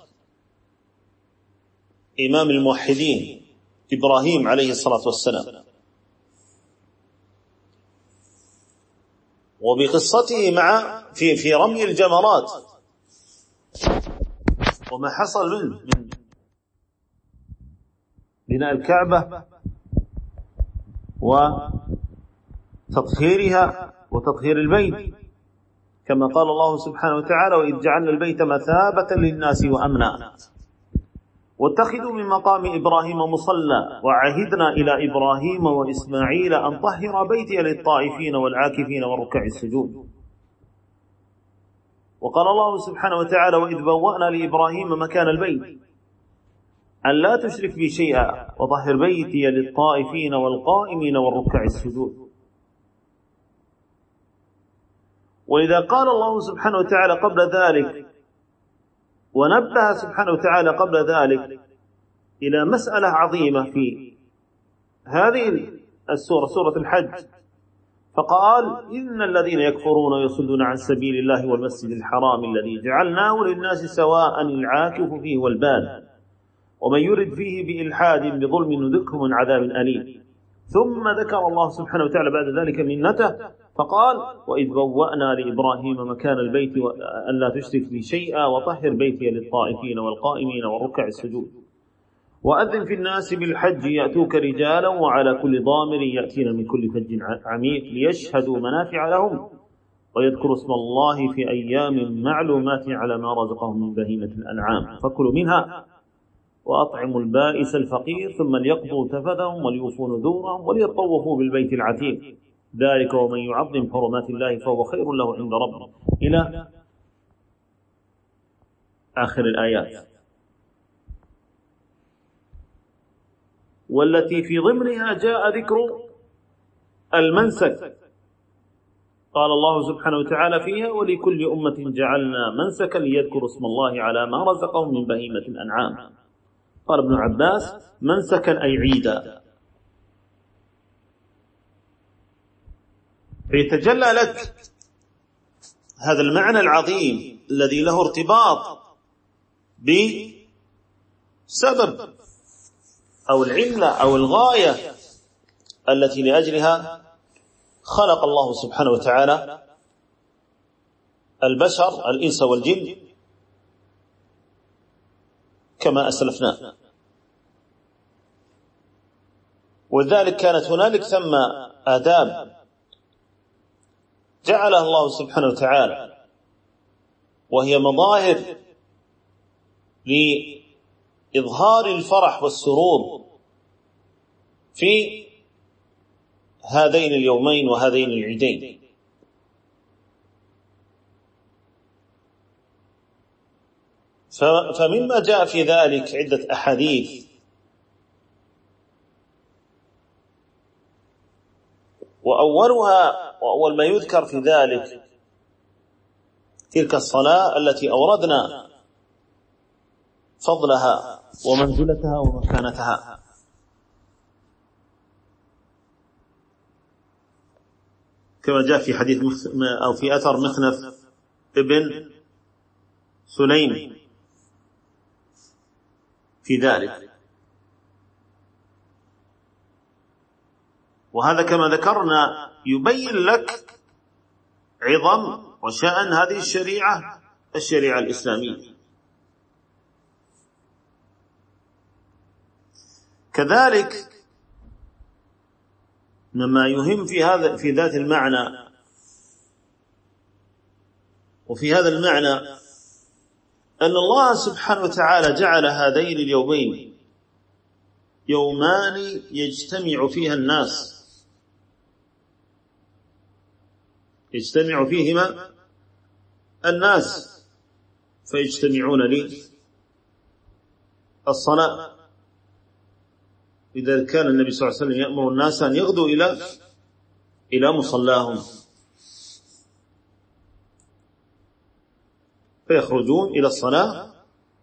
إمام الموحدين إبراهيم عليه الصلاة والسلام، وبقصته مع في في رمي الجمرات وما حصل منه من بناء الكعبة وتطهيرها وتطهير البيت، كما قال الله سبحانه وتعالى: وإذ جعلنا البيت مثابة للناس وأمنا واتخذوا من مقام إبراهيم مصلى وعهدنا إلى إبراهيم وإسماعيل أن طهر بيتي للطائفين والعاكفين والركع السجود. وقال الله سبحانه وتعالى: وإذ بوأنا لإبراهيم مكان البيت أن لا تشرك بي شيئا وطهر بيتي للطائفين والقائمين والركع السجود. وإذا قال الله سبحانه وتعالى قبل ذلك ونبه سبحانه وتعالى قبل ذلك إلى مسألة عظيمة في هذه السورة، سورة الحج، فقال: إن الذين يكفرون ويصدون عن سبيل الله والمسجد الحرام الذي جعلناه للناس سواء العاكف فيه والباد ومن يرد فيه بإلحاد بظلم نذقه من عذاب أليم. ثم ذكر الله سبحانه وتعالى بعد ذلك منته فقال: وإذ بوأنا لإبراهيم مكان البيت أن لا تشرك بي شيئا وطهر بيتي للطائفين والقائمين والركع السجود وأذن في الناس بالحج يأتوك رجالا وعلى كل ضامر يأتين من كل فج عميق ليشهدوا منافع لهم ويذكر اسم الله في أيام معلومات على ما رزقهم من بهيمة الأنعام فكلوا منها وأطعموا البائس الفقير ثم ليقضوا تفثهم وليوفوا نذورهم وليطوفوا بالبيت العتيق ذلك ومن يعظم حرمات الله فهو خير له عند ربه إلى آخر الآيات. والتي في ضمنها جاء ذكر المنسك، قال الله سبحانه وتعالى فيها ولكل أمة جعلنا منسكا ليذكروا اسم الله على ما رزقهم من بهيمة الأنعام. قال ابن عباس منسكا أي عيدا. فيتجلى لك هذا المعنى العظيم الذي له ارتباط بسبب أو العلة أو الغاية التي لأجلها خلق الله سبحانه وتعالى البشر الإنس والجن كما أسلفنا. ولذلك كانت هنالك ثم آداب جعلها الله سبحانه وتعالى وهي مظاهر لإظهار الفرح والسرور في هذين اليومين وهذين العيدين. فمما جاء في ذلك عدة أحاديث، وأولها وأول ما يذكر في ذلك تلك الصلاة التي أوردنا فضلها ومنزلتها ومكانتها. كما جاء في حديث أو في أثر مخنف ابن سليم في ذلك. وهذا كما ذكرنا يبين لك عظم وشأن هذه الشريعة الشريعة الإسلامية. كذلك مما يهم في هذا في ذات المعنى وفي هذا المعنى أن الله سبحانه وتعالى جعل هذين اليومين يومان يجتمع فيها الناس يجتمع فيهما الناس فيجتمعون للصلاة. إذا كان النبي صلى الله عليه وسلم يأمر الناس أن يغدوا إلى إلى مصلاهم فيخرجون إلى الصلاة،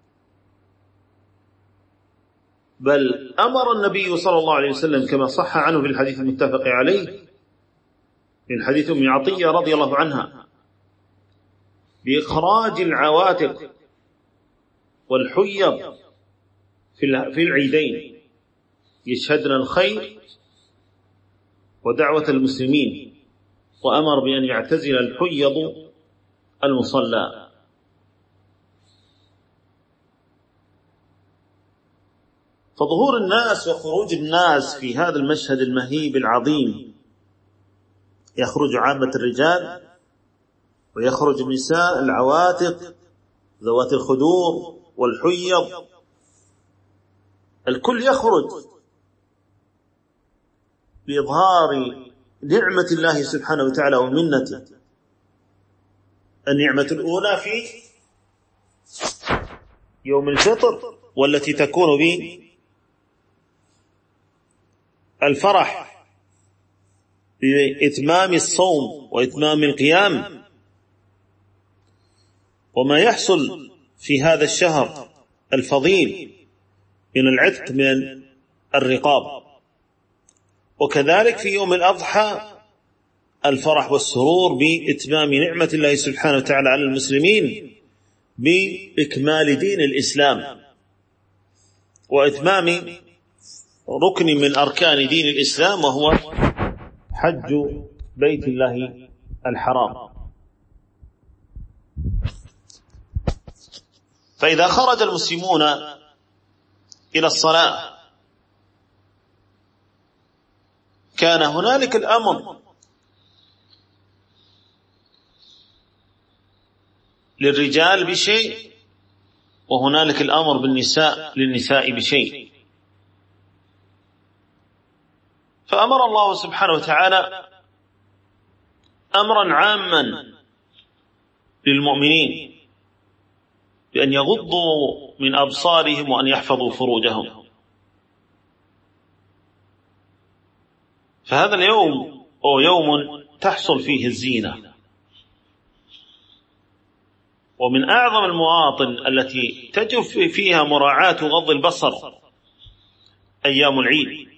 بل أمر النبي صلى الله عليه وسلم كما صح عنه في الحديث المتفق عليه من حديث أم عطية رضي الله عنها بإخراج العواتق والحيض في العيدين يشهدن الخير ودعوة المسلمين، وأمر بأن يعتزل الحيض المصلى. فظهور الناس وخروج الناس في هذا المشهد المهيب العظيم، يخرج عامة الرجال ويخرج النساء العواتق ذوات الخدور والحيض، الكل يخرج بإظهار نعمة الله سبحانه وتعالى ومنته. النعمة الأولى في يوم الفطر والتي تكون بالفرح بإتمام الصوم وإتمام القيام، وما يحصل في هذا الشهر الفضيل من العتق من الرقاب. وكذلك في يوم الأضحى الفرح والسرور بإتمام نعمة الله سبحانه وتعالى على المسلمين بإكمال دين الإسلام وإتمام ركن من أركان دين الإسلام وهو حج بيت الله الحرام. فإذا خرج المسلمون إلى الصلاة كان هنالك الأمر للرجال بشيء، وهنالك الأمر بالنساء للنساء بشيء. فأمر الله سبحانه وتعالى أمرا عاما للمؤمنين بأن يغضوا من أبصارهم وأن يحفظوا فروجهم. فهذا اليوم هو يوم تحصل فيه الزينة، ومن أعظم المواطن التي تجب فيها مراعاة غض البصر أيام العيد،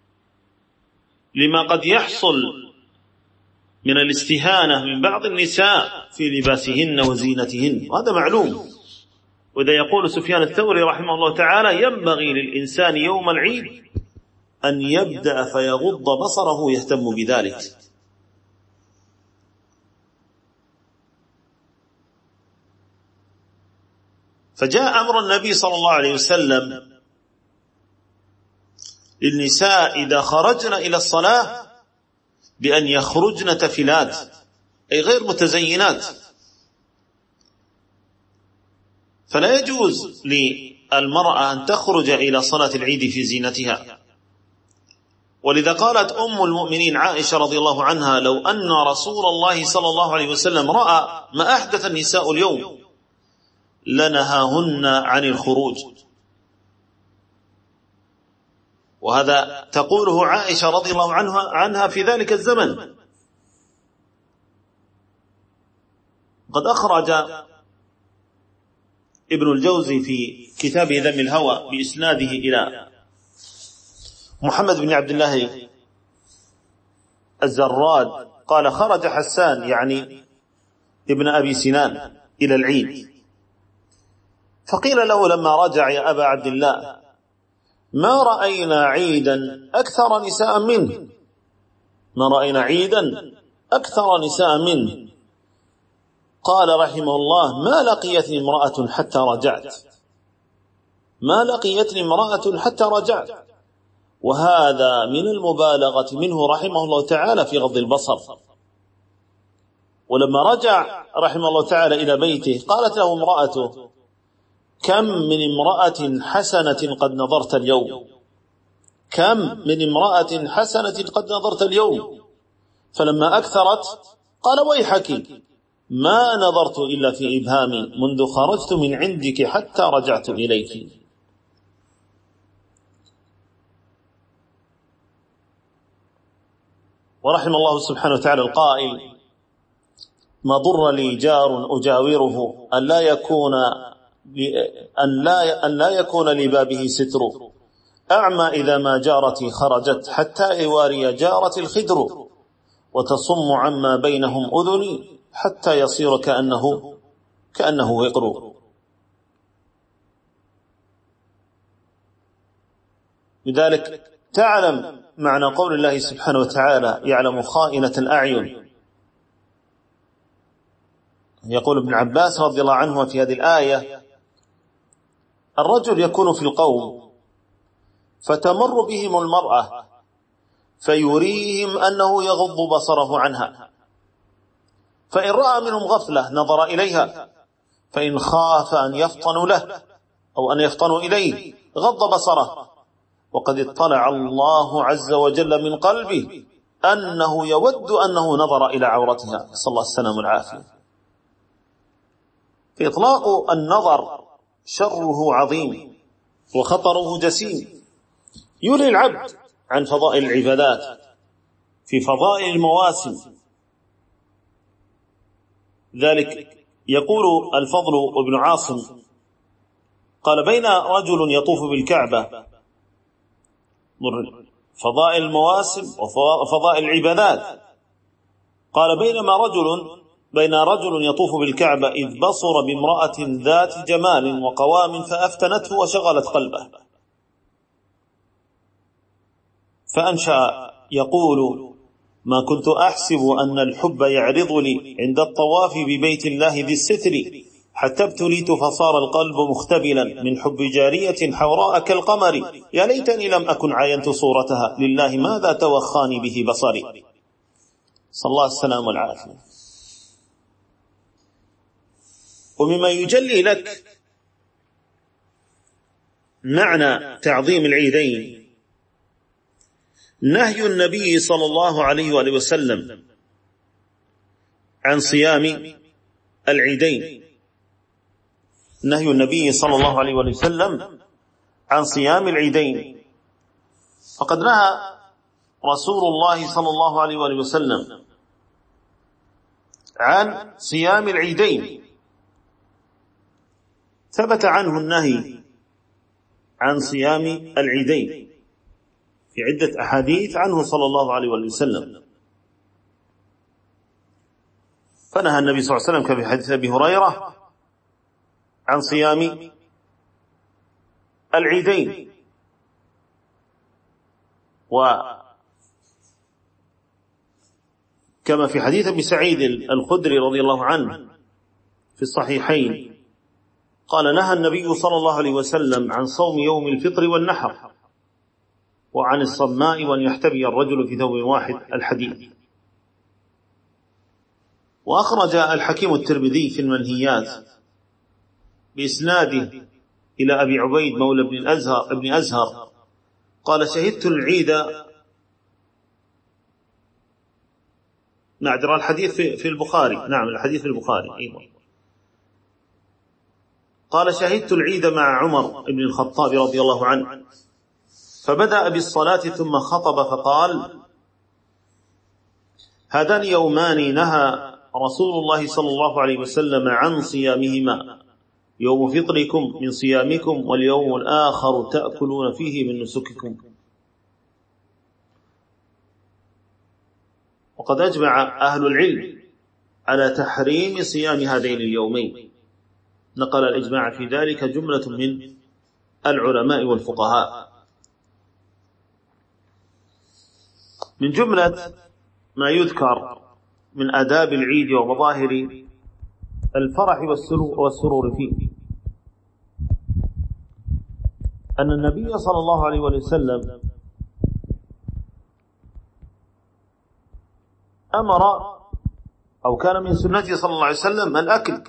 لما قد يحصل من الاستهانة من بعض النساء في لباسهن وزينتهن، وهذا معلوم. وإذا يقول سفيان الثوري رحمه الله تعالى: ينبغي للإنسان يوم العيد أن يبدأ فيغض بصره يهتم بذلك. فجاء أمر النبي صلى الله عليه وسلم للنساء إذا خرجن إلى الصلاة بأن يخرجن تفلات، أي غير متزينات. فلا يجوز للمرأة أن تخرج إلى صلاة العيد في زينتها. ولذا قالت أم المؤمنين عائشة رضي الله عنها: لو أن رسول الله صلى الله عليه وسلم رأى ما أحدث النساء اليوم لنهاهن عن الخروج. وهذا تقوله عائشة رضي الله عنها عنها في ذلك الزمن. قد أخرج ابن الجوزي في كتابه ذم الهوى بإسناده إلى محمد بن عبد الله الزراد قال: خرج حسان يعني ابن أبي سنان إلى العيد، فقيل له لما رجع: يا أبا عبد الله، ما رأينا عيدا أكثر نساء منه، ما رأينا عيدا أكثر نساء منه. قال رحمه الله: ما لقيتني امرأة حتى رجعت، ما لقيتني امرأة حتى رجعت. وهذا من المبالغة منه رحمه الله تعالى في غض البصر. ولما رجع رحمه الله تعالى إلى بيته قالت له امرأته: كم من امرأة حسنة قد نظرت اليوم، كم من امرأة حسنة قد نظرت اليوم. فلما أكثرت قال: ويحك، ما نظرت إلا في إبهامي منذ خرجت من عندك حتى رجعت إليك. ورحم الله سبحانه وتعالى القائل: ما ضر لي جار أجاوره أن لا يكون أن لا, أن لا يكون لبابه ستر، أعمى إذا ما جارتي خرجت حتى إواري جارتي الخدر، وتصم عما بينهم أذني حتى يصير كأنه كأنه وقر. لذلك تعلم معنى قول الله سبحانه وتعالى: يعلم خائنة الأعين. يقول ابن عباس رضي الله عنه في هذه الآية: الرجل يكون في القوم فتمر بهم المرأة فيريهم أنه يغض بصره عنها، فإن رأى منهم غفلة نظر إليها، فإن خاف أن يفطنوا له أو أن يفطنوا إليه غض بصره، وقد اطلع الله عز وجل من قلبه أنه يود أنه نظر إلى عورتها، صلى الله السلام والعافية. فإطلاق النظر شره عظيم وخطره جسيم، يلهي العبد عن فضائل العبادات في فضائل المواسم. ذلك يقول الفضل بن عاصم قال: بين رجل يطوف بالكعبة، فضائل المواسم وفضائل العبادات، قال: بينما رجل بين رجل يطوف بالكعبة إذ بصر بامرأة ذات جمال وقوام فأفتنته وشغلت قلبه، فأنشأ يقول: ما كنت أحسب أن الحب يعرض لي عند الطواف ببيت الله ذي الستر، حتى ابتليت فصار القلب مختبلا من حب جارية حوراء كالقمر، يا ليتني لم أكن عاينت صورتها، لله ماذا توخاني به بصري. صلى الله السلام والعافية. ومما يجلي لك معنى تعظيم العيدين نهي النبي صلى الله عليه وآله وسلم عن صيام العيدين، نهي النبي صلى الله عليه وآله وسلم عن صيام العيدين. فقد نهى رسول الله صلى الله عليه وآله وسلم عن صيام العيدين، ثبت عنه النهي عن صيام العيدين في عدة أحاديث عنه صلى الله عليه وآله وسلم. فنهى النبي صلى الله عليه وسلم كفي حديث أبي هريرة عن صيام العيدين، وكما في حديث أبي سعيد الخدري رضي الله عنه في الصحيحين قال نهى النبي صلى الله عليه وسلم عن صوم يوم الفطر والنحر، وعن الصماء وأن يحتبي الرجل في ثوب واحد، الحديث. وأخرج الحكيم الترمذي في المنهيات بإسناده إلى أبي عبيد مولى ابن الأزهر ابن أزهر قال شهدت العيد، نعذر الحديث في البخاري، نعم الحديث في البخاري أيضا، قال شهدت العيد مع عمر بن الخطاب رضي الله عنه، فبدأ بالصلاة ثم خطب فقال هذان يومان نهى رسول الله صلى الله عليه وسلم عن صيامهما، يوم فطركم من صيامكم، واليوم الآخر تأكلون فيه من نسككم. وقد أجمع أهل العلم على تحريم صيام هذين اليومين، نقل الإجماع في ذلك جملة من العلماء والفقهاء. من جملة ما يذكر من آداب العيد ومظاهر الفرح والسرور فيه أن النبي صلى الله عليه وسلم أمر أو كان من سنته صلى الله عليه وسلم الأكل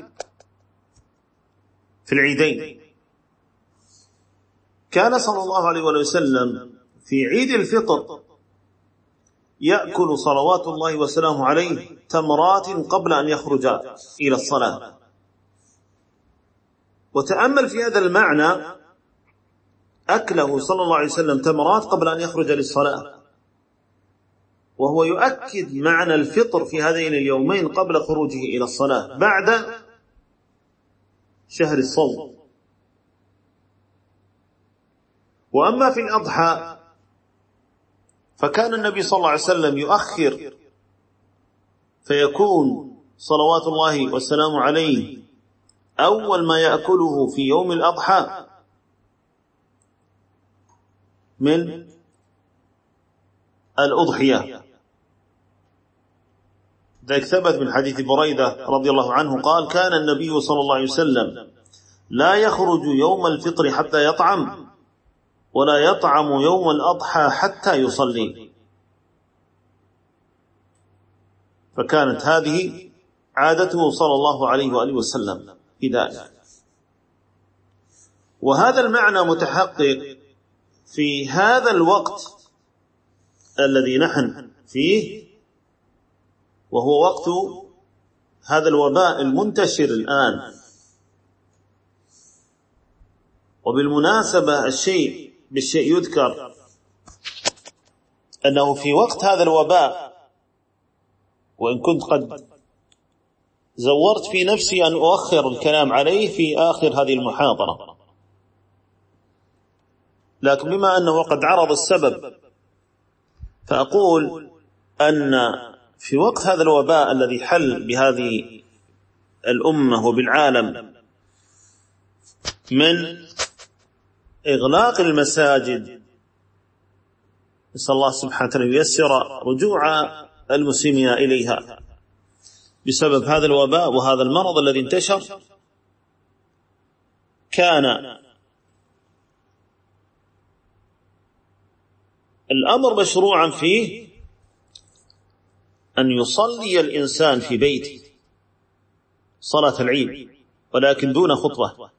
في العيدين. كان صلى الله عليه وسلم في عيد الفطر يأكل صلوات الله وسلامه عليه تمرات قبل أن يخرج إلى الصلاة. وتأمل في هذا المعنى، أكله صلى الله عليه وسلم تمرات قبل أن يخرج للصلاة، وهو يؤكد معنى الفطر في هذين اليومين قبل خروجه إلى الصلاة بعد شهر الصوم. وأما في الأضحى فكان النبي صلى الله عليه وسلم يؤخر، فيكون صلوات الله والسلام عليه أول ما يأكله في يوم الأضحى من الأضحية. ذلك ثبت من حديث بريدة رضي الله عنه قال كان النبي صلى الله عليه وسلم لا يخرج يوم الفطر حتى يطعم، ولا يطعم يوم الأضحى حتى يصلي. فكانت هذه عادته صلى الله عليه وآله وسلم في ذلك. وهذا المعنى متحقق في هذا الوقت الذي نحن فيه، وهو وقت هذا الوباء المنتشر الآن. وبالمناسبة الشيء بالشيء يذكر أنه في وقت هذا الوباء، وإن كنت قد زورت في نفسي أن أؤخر الكلام عليه في آخر هذه المحاضرة، لكن بما أنه قد عرض السبب فأقول أن في وقت هذا الوباء الذي حل بهذه الأمة وبالعالم من إغلاق المساجد، نسأل الله سبحانه وتعالى ييسر رجوع المسلمين إليها بسبب هذا الوباء وهذا المرض الذي انتشر، كان الأمر مشروعا فيه أن يصلي الإنسان في بيته صلاة العيد ولكن دون خطبة،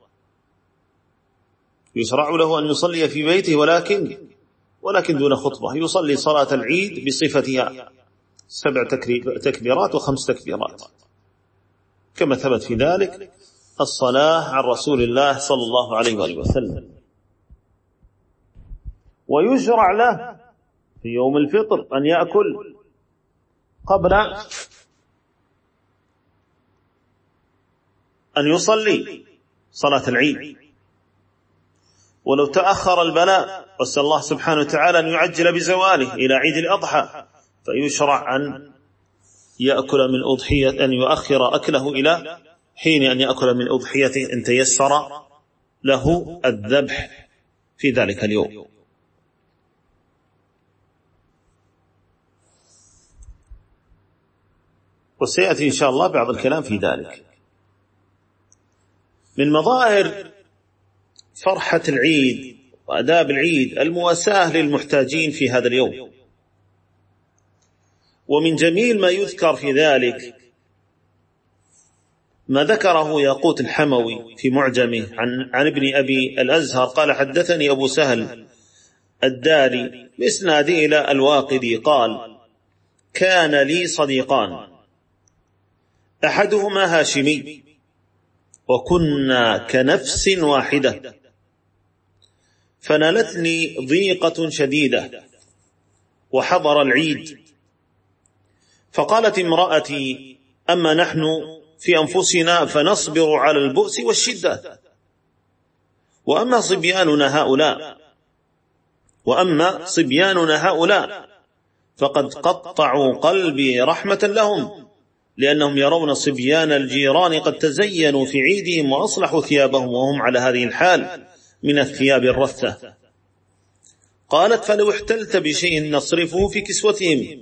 يشرع له أن يصلي في بيته ولكن ولكن دون خطبة، يصلي صلاة العيد بصفتها سبع تكبيرات وخمس تكبيرات، كما ثبت في ذلك الصلاة عن رسول الله صلى الله عليه وآله وسلم. ويشرع له في يوم الفطر أن يأكل قبل أن يصلي صلاة العيد، ولو تأخر البلاء واسأل الله سبحانه وتعالى أن يعجل بزواله إلى عيد الأضحى فيشرع أن يأكل من أضحية، أن يؤخر أكله إلى حين أن يأكل من أضحيته إن تيسر له الذبح في ذلك اليوم. وسيأتي إن شاء الله بعض الكلام في ذلك. من مظاهر فرحة العيد وآداب العيد المواساة للمحتاجين في هذا اليوم، ومن جميل ما يذكر في ذلك ما ذكره ياقوت الحموي في معجمه عن, عن ابن أبي الأزهر قال: حدثني أبو سهل الداري بإسناده إلى الواقدي قال: كان لي صديقان، أحدهما هاشمي، وكنا كنفس واحدة، فنالتني ضيقة شديدة وحضر العيد، فقالت امرأتي: أما نحن في أنفسنا فنصبر على البؤس والشدة، وأما صبياننا هؤلاء وأما صبياننا هؤلاء فقد قطعوا قلبي رحمة لهم، لأنهم يرون صبيان الجيران قد تزينوا في عيدهم وأصلحوا ثيابهم وهم على هذه الحال من الثياب الرثة. قالت: فلو احتلت بشيء نصرفه في كسوتهم.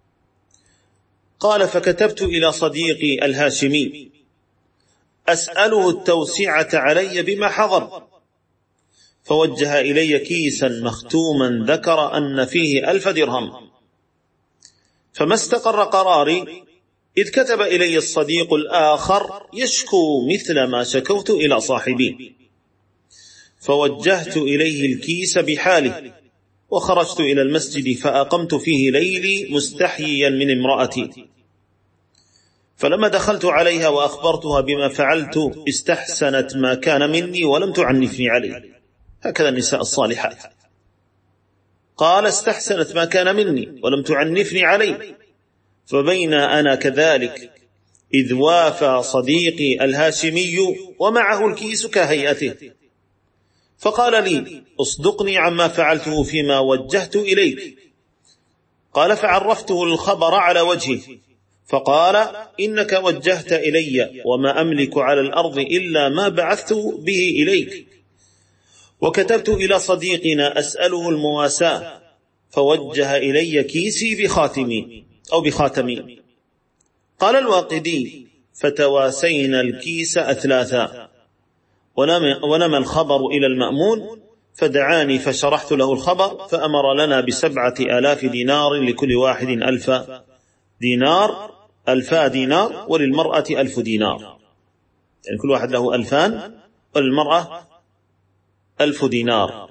قال: فكتبت إلى صديقي الهاشمي أسأله التوسعة علي بما حضر، فوجه إلي كيسا مختوما ذكر أن فيه ألف درهم، فما استقر قراري إذ كتب إلي الصديق الآخر يشكو مثل ما شكوت إلى صاحبي، فوجهت إليه الكيس بحاله، وخرجت إلى المسجد فأقمت فيه ليلي مستحييا من امرأتي، فلما دخلت عليها وأخبرتها بما فعلت استحسنت ما كان مني ولم تعنفني عليه. هكذا النساء الصالحات. قال: استحسنت ما كان مني ولم تعنفني عليه، فبين أنا كذلك إذ وافى صديقي الهاشمي ومعه الكيس كهيئته، فقال لي: اصدقني عما فعلته فيما وجهت إليك. قال: فعرفته الخبر على وجهه، فقال: إنك وجهت إلي وما أملك على الأرض إلا ما بعثت به إليك، وكتبت إلى صديقنا أسأله المواساة، فوجه إلي كيسي بخاتمي أو بخاتمي. قال الواقدي: فتواسينا الكيس أثلاثا، ونما الخبر إلى المأمون، فدعاني فشرحت له الخبر، فأمر لنا بسبعة آلاف دينار لكل واحد ألف دينار ألفا دينار، وللمرأة ألف دينار، يعني كل واحد له ألفان وللمرأة ألف دينار.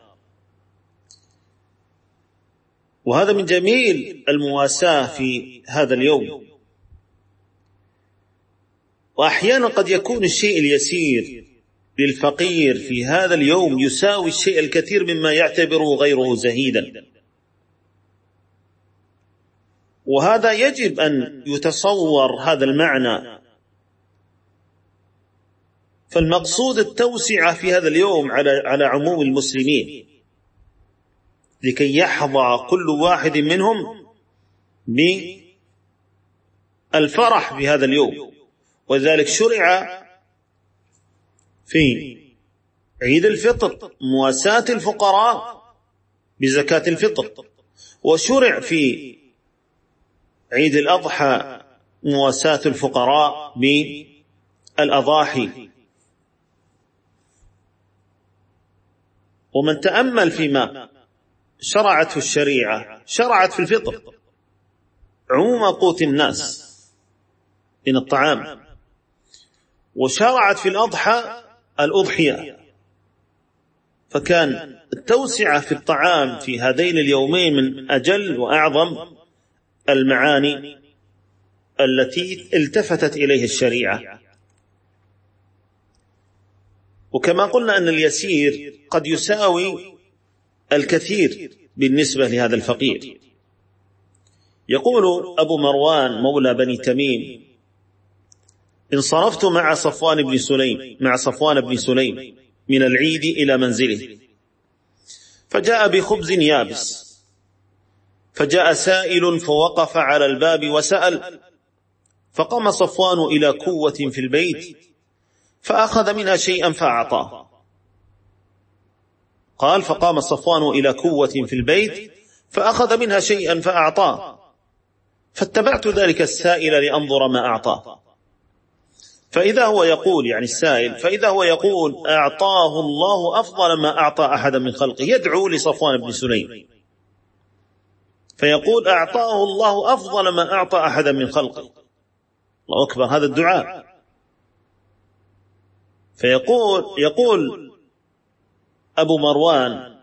وهذا من جميل المواساة في هذا اليوم. وأحيانا قد يكون الشيء اليسير للفقير في هذا اليوم يساوي الشيء الكثير مما يعتبره غيره زهيدا، وهذا يجب أن يتصور هذا المعنى. فالمقصود التوسعة في هذا اليوم على على عموم المسلمين، لكي يحظى كل واحد منهم بالفرح بهذا اليوم. وذلك شرع في عيد الفطر مواساة الفقراء بزكاة الفطر، وشرع في عيد الأضحى مواساة الفقراء بالأضاحي. ومن تأمل فيما شرعته الشريعة، شرعت في الفطر عموم قوت الناس من الطعام، وشرعت في الأضحى الأضحية، فكان التوسعة في الطعام في هذين اليومين من أجل وأعظم المعاني التي التفتت إليه الشريعة. وكما قلنا أن اليسير قد يساوي الكثير بالنسبة لهذا الفقير. يقول أبو مروان مولى بني تميم: انصرفت مع صفوان بن سليم مع صفوان بن سليم من العيد إلى منزله، فجاء بخبز يابس، فجاء سائل فوقف على الباب وسأل، فقام صفوان إلى كوة في البيت فأخذ منها شيئا فأعطاه. قال: فقام صفوان إلى كوة في البيت فأخذ منها شيئا فأعطاه، فاتبعت ذلك السائل لأنظر ما أعطاه، فإذا هو يقول، يعني السائل، فإذا هو يقول: أعطاه الله أفضل ما أعطى أحدا من خلقه، يدعو لصفوان بن سليم فيقول: أعطاه الله أفضل ما أعطى أحدا من خلقه. الله أكبر، هذا الدعاء. فيقول يقول أبو مروان: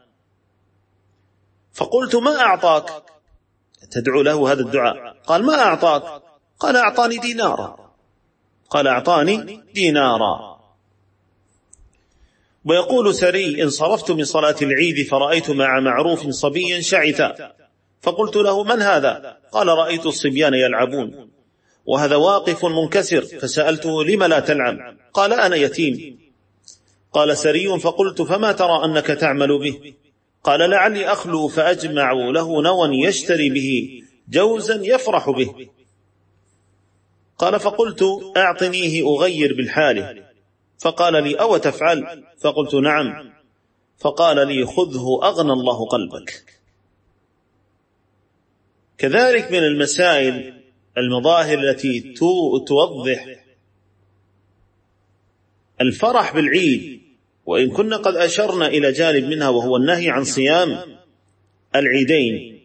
فقلت: ما أعطاك؟ تدعو له هذا الدعاء. قال: ما أعطاك؟ قال: أعطاني دينارا. قال: أعطاني دينارا. ويقول سري: انصرفت من صلاة العيد فرأيت مع معروف صبيا شعثا، فقلت له: من هذا؟ قال: رأيت الصبيان يلعبون وهذا واقف منكسر، فسألته: لم لا تلعب؟ قال: أنا يتيم. قال سري: فقلت: فما ترى أنك تعمل به؟ قال: لعلي أخلو فأجمع له نوى يشتري به جوزا يفرح به. قال: فقلت: أعطنيه أغير بالحال. فقال لي: أو تفعل؟ فقلت: نعم. فقال لي: خذه أغنى الله قلبك. كذلك من المسائل المظاهر التي توضح الفرح بالعيد، وإن كنا قد أشرنا إلى جانب منها، وهو النهي عن صيام العيدين،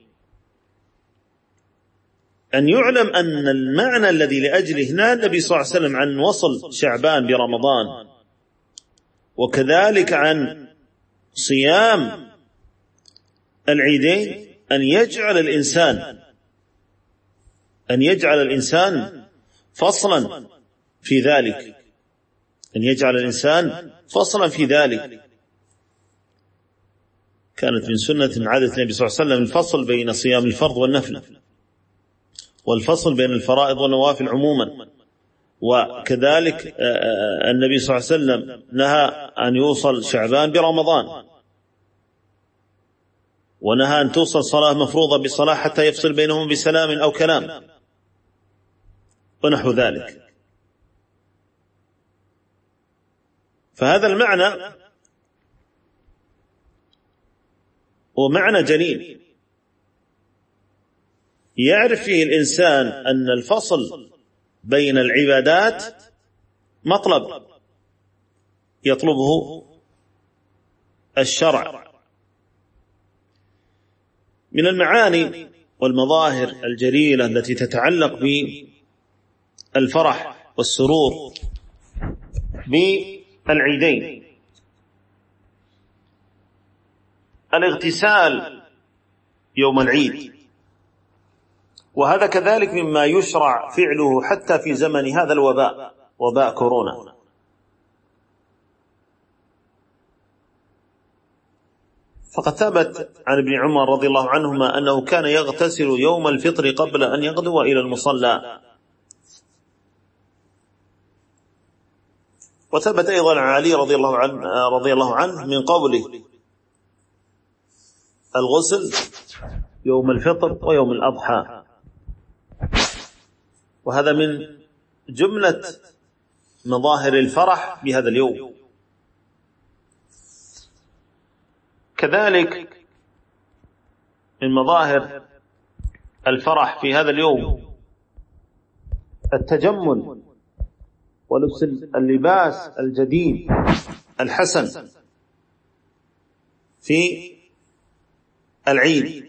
أن يعلم أن المعنى الذي لأجله نهى النبي صلى الله عليه وسلم عن وصل شعبان برمضان، وكذلك عن صيام العيدين، أن يجعل الإنسان أن يجعل الإنسان فصلا في ذلك أن يجعل الإنسان فصلا في ذلك. كانت من سنة عادة النبي صلى الله عليه وسلم الفصل بين صيام الفرض والنفل، والفصل بين الفرائض والنوافل عموما. وكذلك النبي صلى الله عليه وسلم نهى أن يوصل شعبان برمضان، ونهى أن توصل صلاة مفروضة بصلاة حتى يفصل بينهم بسلام أو كلام ونحو ذلك. فهذا المعنى هو معنى جليل يعرف فيه الإنسان أن الفصل بين العبادات مطلب يطلبه الشرع. من المعاني والمظاهر الجليلة التي تتعلق بالفرح والسرور بالعيدين الاغتسال يوم العيد، وهذا كذلك مما يشرع فعله حتى في زمن هذا الوباء، وباء كورونا. فقد ثبت عن ابن عمر رضي الله عنهما أنه كان يغتسل يوم الفطر قبل أن يغدو إلى المصلى. وثبت أيضا عن علي رضي الله عنه, رضي الله عنه من قوله: الغسل يوم الفطر ويوم الأضحى. وهذا من جملة مظاهر الفرح بهذا اليوم. كذلك من مظاهر الفرح في هذا اليوم التجمل ولبس اللباس الجديد الحسن في العيد.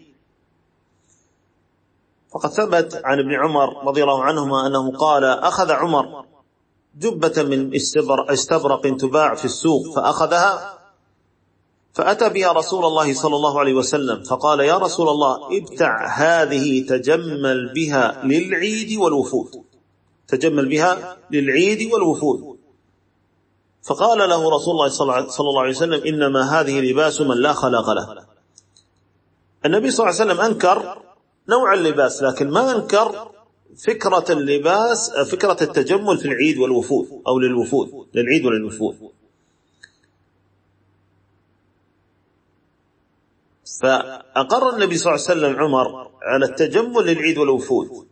فقد ثبت عن ابن عمر رضي الله عنهما أنه قال: أخذ عمر جبة من استبرق تباع في السوق فأخذها، فأتى بها رسول الله صلى الله عليه وسلم فقال: يا رسول الله، ابتع هذه تجمل بها للعيد والوفود، تجمل بها للعيد والوفود. فقال له رسول الله صلى الله عليه وسلم: إنما هذه لباس من لا خلاق له. النبي صلى الله عليه وسلم أنكر نوع اللباس، لكن ما أنكر فكرة اللباس، فكرة التجمل في العيد والوفود أو للوفود، للعيد وللوفود. فأقر النبي صلى الله عليه وسلم عمر على التجمل للعيد والوفود،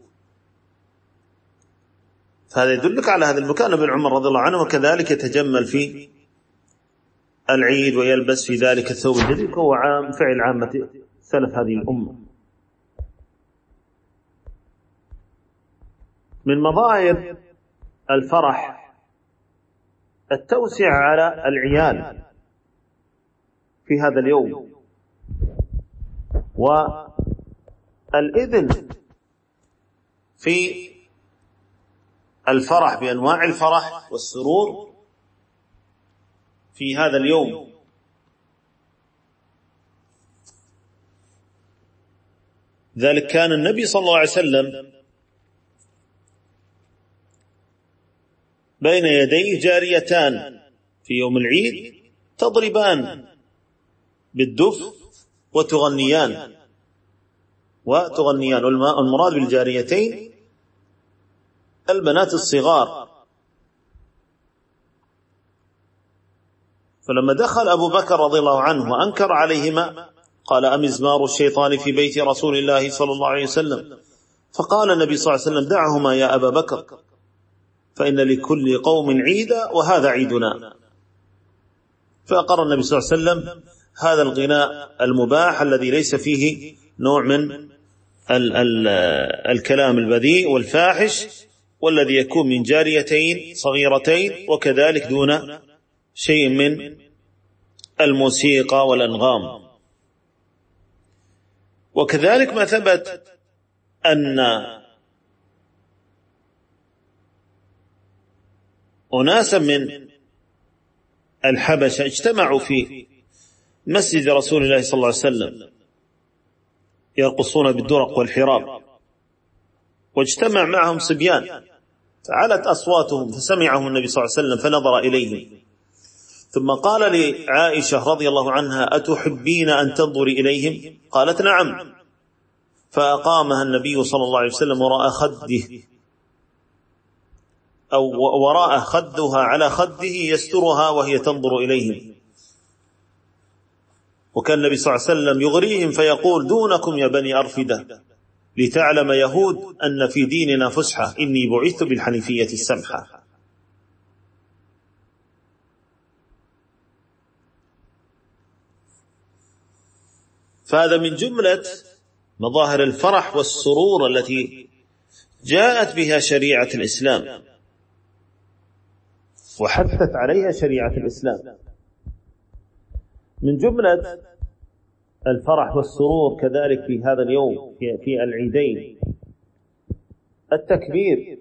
فهذا يدلك على هذا المكان. ابن عمر رضي الله عنه وكذلك يتجمل في العيد ويلبس في ذلك الثوب الجديد، هو عام فعل عامة سلف هذه الأمة. من مظاهر الفرح التوسع على العيال في هذا اليوم، والإذن في الفرح بأنواع الفرح والسرور في هذا اليوم. ذلك كان النبي صلى الله عليه وسلم بين يديه جاريتان في يوم العيد تضربان بالدف وتغنيان وتغنيان والمراد بالجاريتين البنات الصغار. فلما دخل أبو بكر رضي الله عنه وأنكر عليهما قال: أمزمار الشيطان في بيت رسول الله صلى الله عليه وسلم؟ فقال النبي صلى الله عليه وسلم: دعهما يا أبا بكر، فإن لكل قوم عيدا وهذا عيدنا. فأقر النبي صلى الله عليه وسلم هذا الغناء المباح الذي ليس فيه نوع من ال ال الكلام البذيء والفاحش، والذي يكون من جاريتين صغيرتين، وكذلك دون شيء من الموسيقى والأنغام. وكذلك ما ثبت أن أناسا من الحبشة اجتمعوا في مسجد رسول الله صلى الله عليه وسلم يرقصون بالدرق والحراب، واجتمع معهم صبيان فعلت أصواتهم فسمعهم النبي صلى الله عليه وسلم فنظر إليهم، ثم قال لعائشة رضي الله عنها: أتحبين أن تنظري إليهم؟ قالت: نعم. فأقامها النبي صلى الله عليه وسلم وراء خده أو وراء خدها على خده يسترها وهي تنظر إليهم. وكان النبي صلى الله عليه وسلم يغريهم فيقول: دونكم يا بني أرفدة، لتعلم يهود أن في ديننا فسحة، إني بعثت بالحنيفية السمحة. فهذا من جملة مظاهر الفرح والسرور التي جاءت بها شريعة الإسلام وحثت عليها شريعة الإسلام. من جملة الفرح والسرور كذلك في هذا اليوم في العيدين التكبير،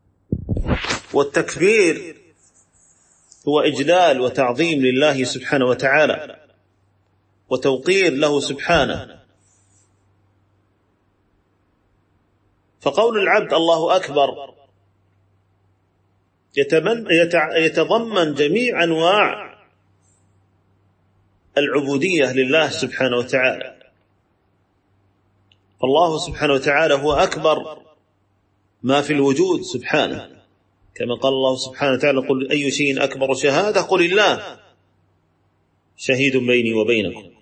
والتكبير هو إجلال وتعظيم لله سبحانه وتعالى وتوقير له سبحانه. فقول العبد الله أكبر يتضمن جميع أنواع العبودية لله سبحانه وتعالى. فالله سبحانه وتعالى هو أكبر ما في الوجود سبحانه، كما قال الله سبحانه وتعالى: قل أي شيء أكبر شهادة؟ قل الله شهيد بيني وبينكم.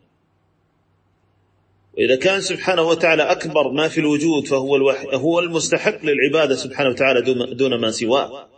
وإذا كان سبحانه وتعالى أكبر ما في الوجود فهو الوحي هو المستحق للعبادة سبحانه وتعالى دون ما سواه،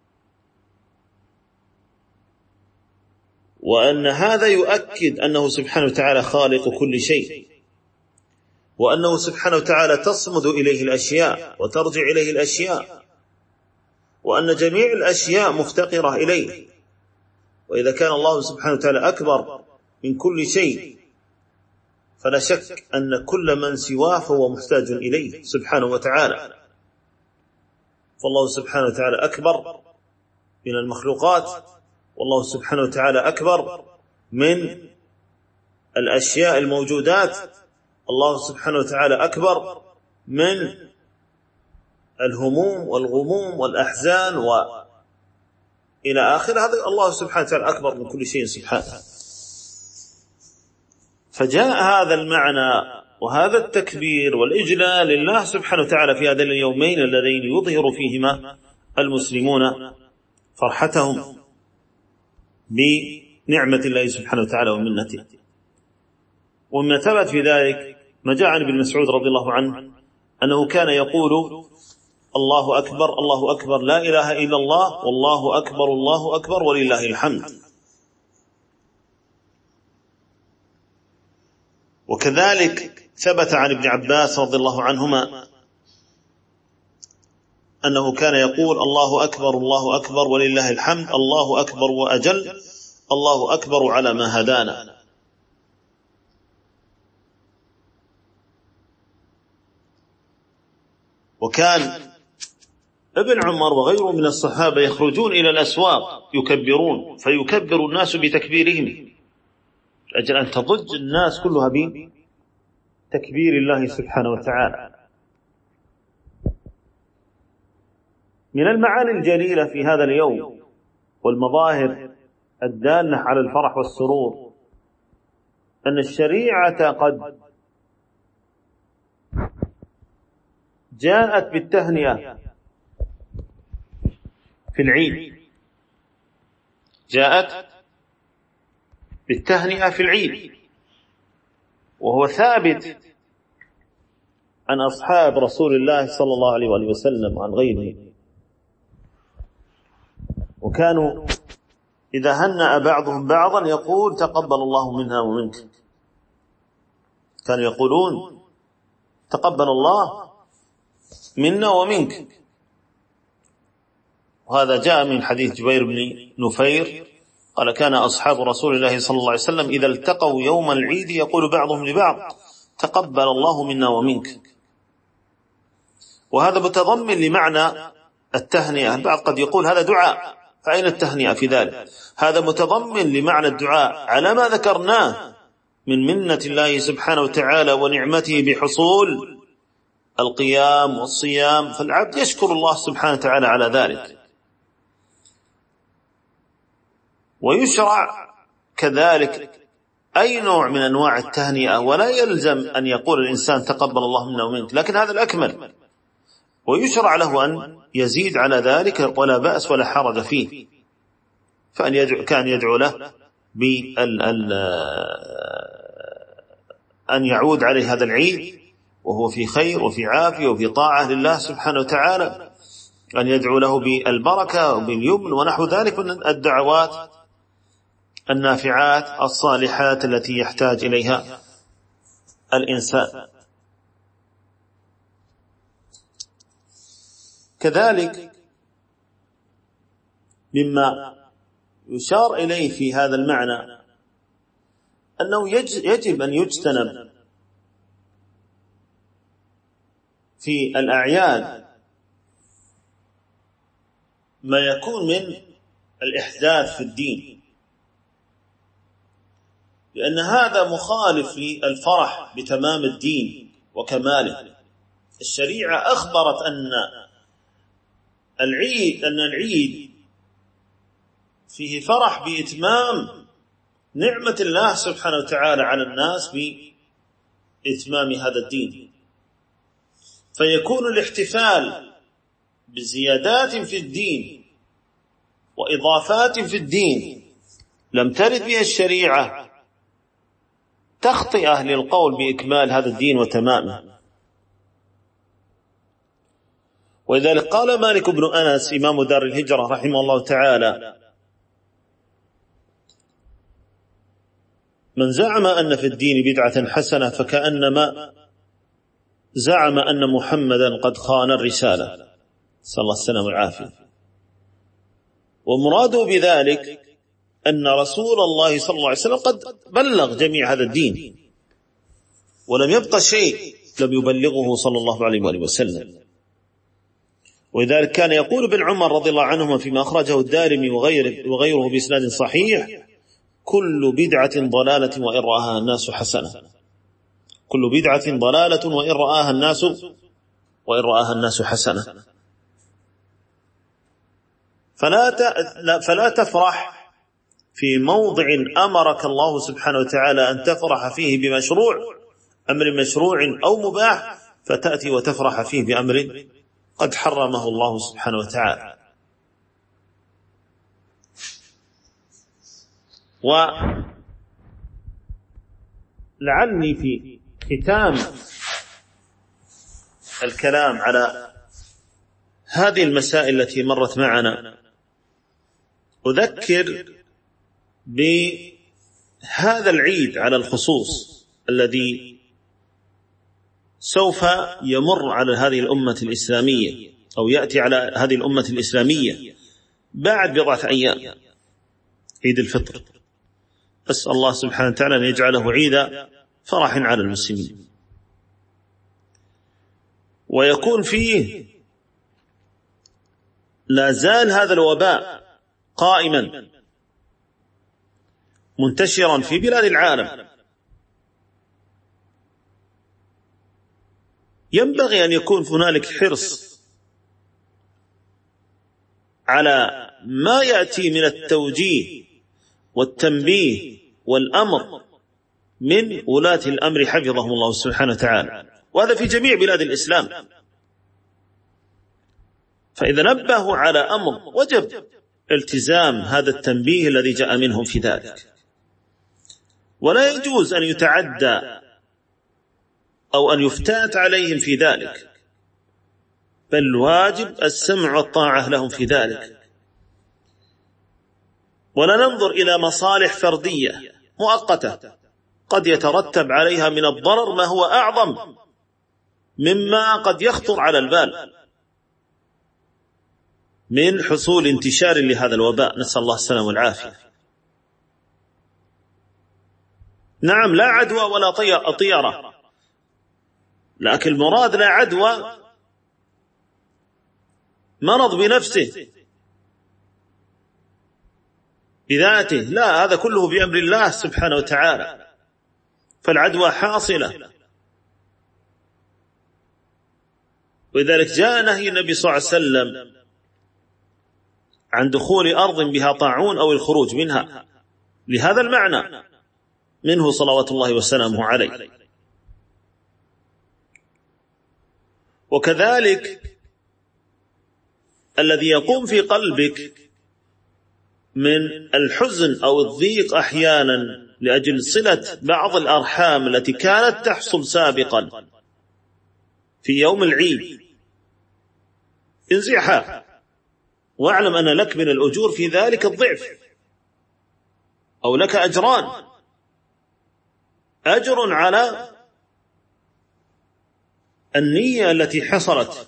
وأن هذا يؤكد أنه سبحانه وتعالى خالق كل شيء، وأنه سبحانه وتعالى تصمد إليه الأشياء وترجع إليه الأشياء، وأن جميع الأشياء مفتقرة إليه. وإذا كان الله سبحانه وتعالى أكبر من كل شيء فلا شك أن كل من سواه فهو محتاج إليه سبحانه وتعالى. فالله سبحانه وتعالى أكبر من المخلوقات، والله سبحانه وتعالى أكبر من الأشياء الموجودات، الله سبحانه وتعالى أكبر من الهموم والغموم والأحزان وإلى آخر هذا، الله سبحانه وتعالى أكبر من كل شيء سبحانه. فجاء هذا المعنى وهذا التكبير والإجلال لله سبحانه وتعالى في هذين اليومين اللذين يظهر فيهما المسلمون فرحتهم بنعمة الله سبحانه وتعالى ومنته. ومما ثبت في ذلك ما جاء عن ابن مسعود رضي الله عنه أنه كان يقول: الله أكبر الله أكبر لا إله إلا الله والله أكبر الله أكبر ولله الحمد. وكذلك ثبت عن ابن عباس رضي الله عنهما أنه كان يقول: الله أكبر الله أكبر ولله الحمد، الله أكبر وأجل، الله أكبر على ما هدانا. وكان ابن عمر وغيره من الصحابة يخرجون إلى الأسواق يكبرون، فيكبر الناس بتكبيرهم لأجل أن تضج الناس كلها بتكبير الله سبحانه وتعالى. من المعاني الجليلة في هذا اليوم والمظاهر الدالة على الفرح والسرور أن الشريعة قد جاءت بالتهنئة في العيد، جاءت بالتهنئة في العيد، وهو ثابت عن أصحاب رسول الله صلى الله عليه وآله وسلم وعن غيره. وكانوا إذا هنأ بعضهم بعضا يقول: تقبل الله منا ومنك. كانوا يقولون: تقبل الله منا ومنك. وهذا جاء من حديث جبير بن نفير قال: كان أصحاب رسول الله صلى الله عليه وسلم إذا التقوا يوم العيد يقول بعضهم لبعض: تقبل الله منا ومنك. وهذا متضمن لمعنى التهنئة. البعض قد يقول هذا دعاء، فأين التهنئة في ذلك؟ هذا متضمن لمعنى الدعاء على ما ذكرناه من منة الله سبحانه وتعالى ونعمته بحصول القيام والصيام، فالعبد يشكر الله سبحانه وتعالى على ذلك. ويشرع كذلك أي نوع من أنواع التهنئة، ولا يلزم أن يقول الإنسان تقبل الله منا ومنك، لكن هذا الأكمل. ويشرع له أن يزيد على ذلك ولا بأس ولا حرج فيه، فأن يدعو كان يدعو له بأن أن يعود عليه هذا العيد وهو في خير وفي عافية وفي طاعة لله سبحانه وتعالى، أن يدعو له بالبركة وباليمن ونحو ذلك من الدعوات النافعات الصالحات التي يحتاج إليها الإنسان. كذلك مما يشار إليه في هذا المعنى أنه يجب أن يجتنب في الأعياد ما يكون من الإحداث في الدين، لأن هذا مخالف للفرح بتمام الدين وكماله. الشريعة أخبرت أن العيد أن العيد فيه فرح بإتمام نعمة الله سبحانه وتعالى على الناس بإتمام هذا الدين، فيكون الاحتفال بزيادات في الدين وإضافات في الدين لم ترد بها الشريعة تخطئ أهل القول بإكمال هذا الدين وتمامه. ولذلك قال مالك بن أنس إمام دار الهجرة رحمه الله تعالى: من زعم أن في الدين بدعة حسنة فكأنما زعم أن محمدا قد خان الرسالة، صلى الله السلام والعافية. ومراده بذلك أن رسول الله صلى الله عليه وسلم قد بلغ جميع هذا الدين ولم يبقى شيء لم يبلغه صلى الله عليه وآله وسلم. ولذلك كان يقول ابن عمر رضي الله عنهما فيما أخرجه الدارمي وغيره, وغيره بإسناد صحيح: كل بدعة ضلالة وإن رآها الناس حسنة. كل بدعة ضلالة وإن رآها الناس وإن رآها الناس حسنة. فلا فلا تفرح في موضع أمرك الله سبحانه وتعالى أن تفرح فيه بمشروع أمر مشروع أو مباح، فتأتي وتفرح فيه بأمر قد حرمه الله سبحانه وتعالى. ولعلني في ختام الكلام على هذه المسائل التي مرت معنا أذكر بهذا العيد على الخصوص الذي سوف يمر على هذه الأمة الإسلامية أو يأتي على هذه الأمة الإسلامية بعد بضعة أيام، عيد الفطر. أسأل الله سبحانه وتعالى أن يجعله عيد فرح على المسلمين، ويكون فيه لا زال هذا الوباء قائما منتشرا في بلاد العالم. ينبغي أن يكون هنالك حرص على ما يأتي من التوجيه والتنبيه والأمر من ولاة الأمر حفظهم الله سبحانه وتعالى، وهذا في جميع بلاد الإسلام. فإذا نبهوا على أمر وجب التزام هذا التنبيه الذي جاء منهم في ذلك، ولا يجوز أن يتعدى أو أن يفتات عليهم في ذلك، بل واجب السمع والطاعة لهم في ذلك. ولا ننظر إلى مصالح فردية مؤقتة قد يترتب عليها من الضرر ما هو أعظم مما قد يخطر على البال من حصول انتشار لهذا الوباء، نسأل الله السلامة والعافية. نعم، لا عدوى ولا طيرة، لكن المراد لا عدوى مرض بنفسه بذاته، لا، هذا كله بأمر الله سبحانه وتعالى، فالعدوى حاصلة. ولذلك جاء نهي النبي صلى الله عليه وسلم عن دخول أرض بها طاعون أو الخروج منها لهذا المعنى منه صلوات الله وسلامه عليه. وكذلك الذي يقوم في قلبك من الحزن أو الضيق أحيانا لأجل صلة بعض الأرحام التي كانت تحصل سابقا في يوم العيد، انزعها واعلم أن لك من الأجور في ذلك الضعف، أو لك أجران: أجر على النية التي حصلت،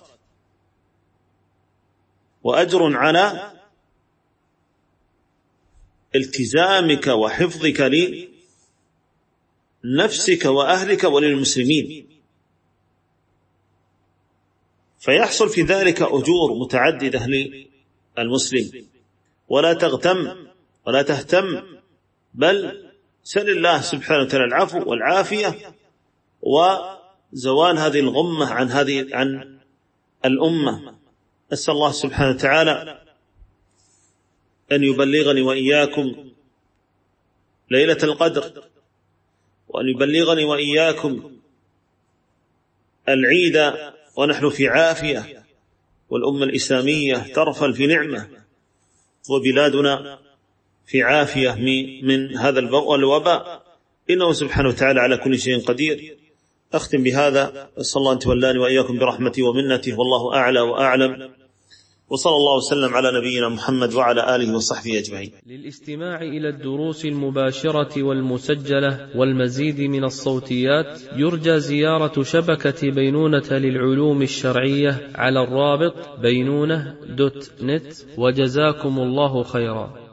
وأجر على التزامك وحفظك لنفسك وأهلك وللمسلمين، فيحصل في ذلك أجور متعددة للمسلم. ولا تغتم ولا تهتم، بل سل الله سبحانه وتعالى العفو والعافية وزوال هذه الغمة عن هذه عن الأمة. أسأل الله سبحانه وتعالى أن يبلغني وإياكم ليلة القدر، وأن يبلغني وإياكم العيد ونحن في عافية، والأمة الإسلامية ترفل في نعمة، وبلادنا في عافية من هذا الوباء، إنه سبحانه وتعالى على كل شيء قدير. أختم بهذا، أسأل الله أن تولاني وإياكم برحمته ومنته، والله أعلى وأعلم، وصلى الله وسلم على نبينا محمد وعلى آله وصحبه أجمعين. للاستماع إلى الدروس المباشرة والمسجلة والمزيد من الصوتيات يرجى زيارة شبكة بينونة للعلوم الشرعية على الرابط بينونة دوت نت، وجزاكم الله خيرا.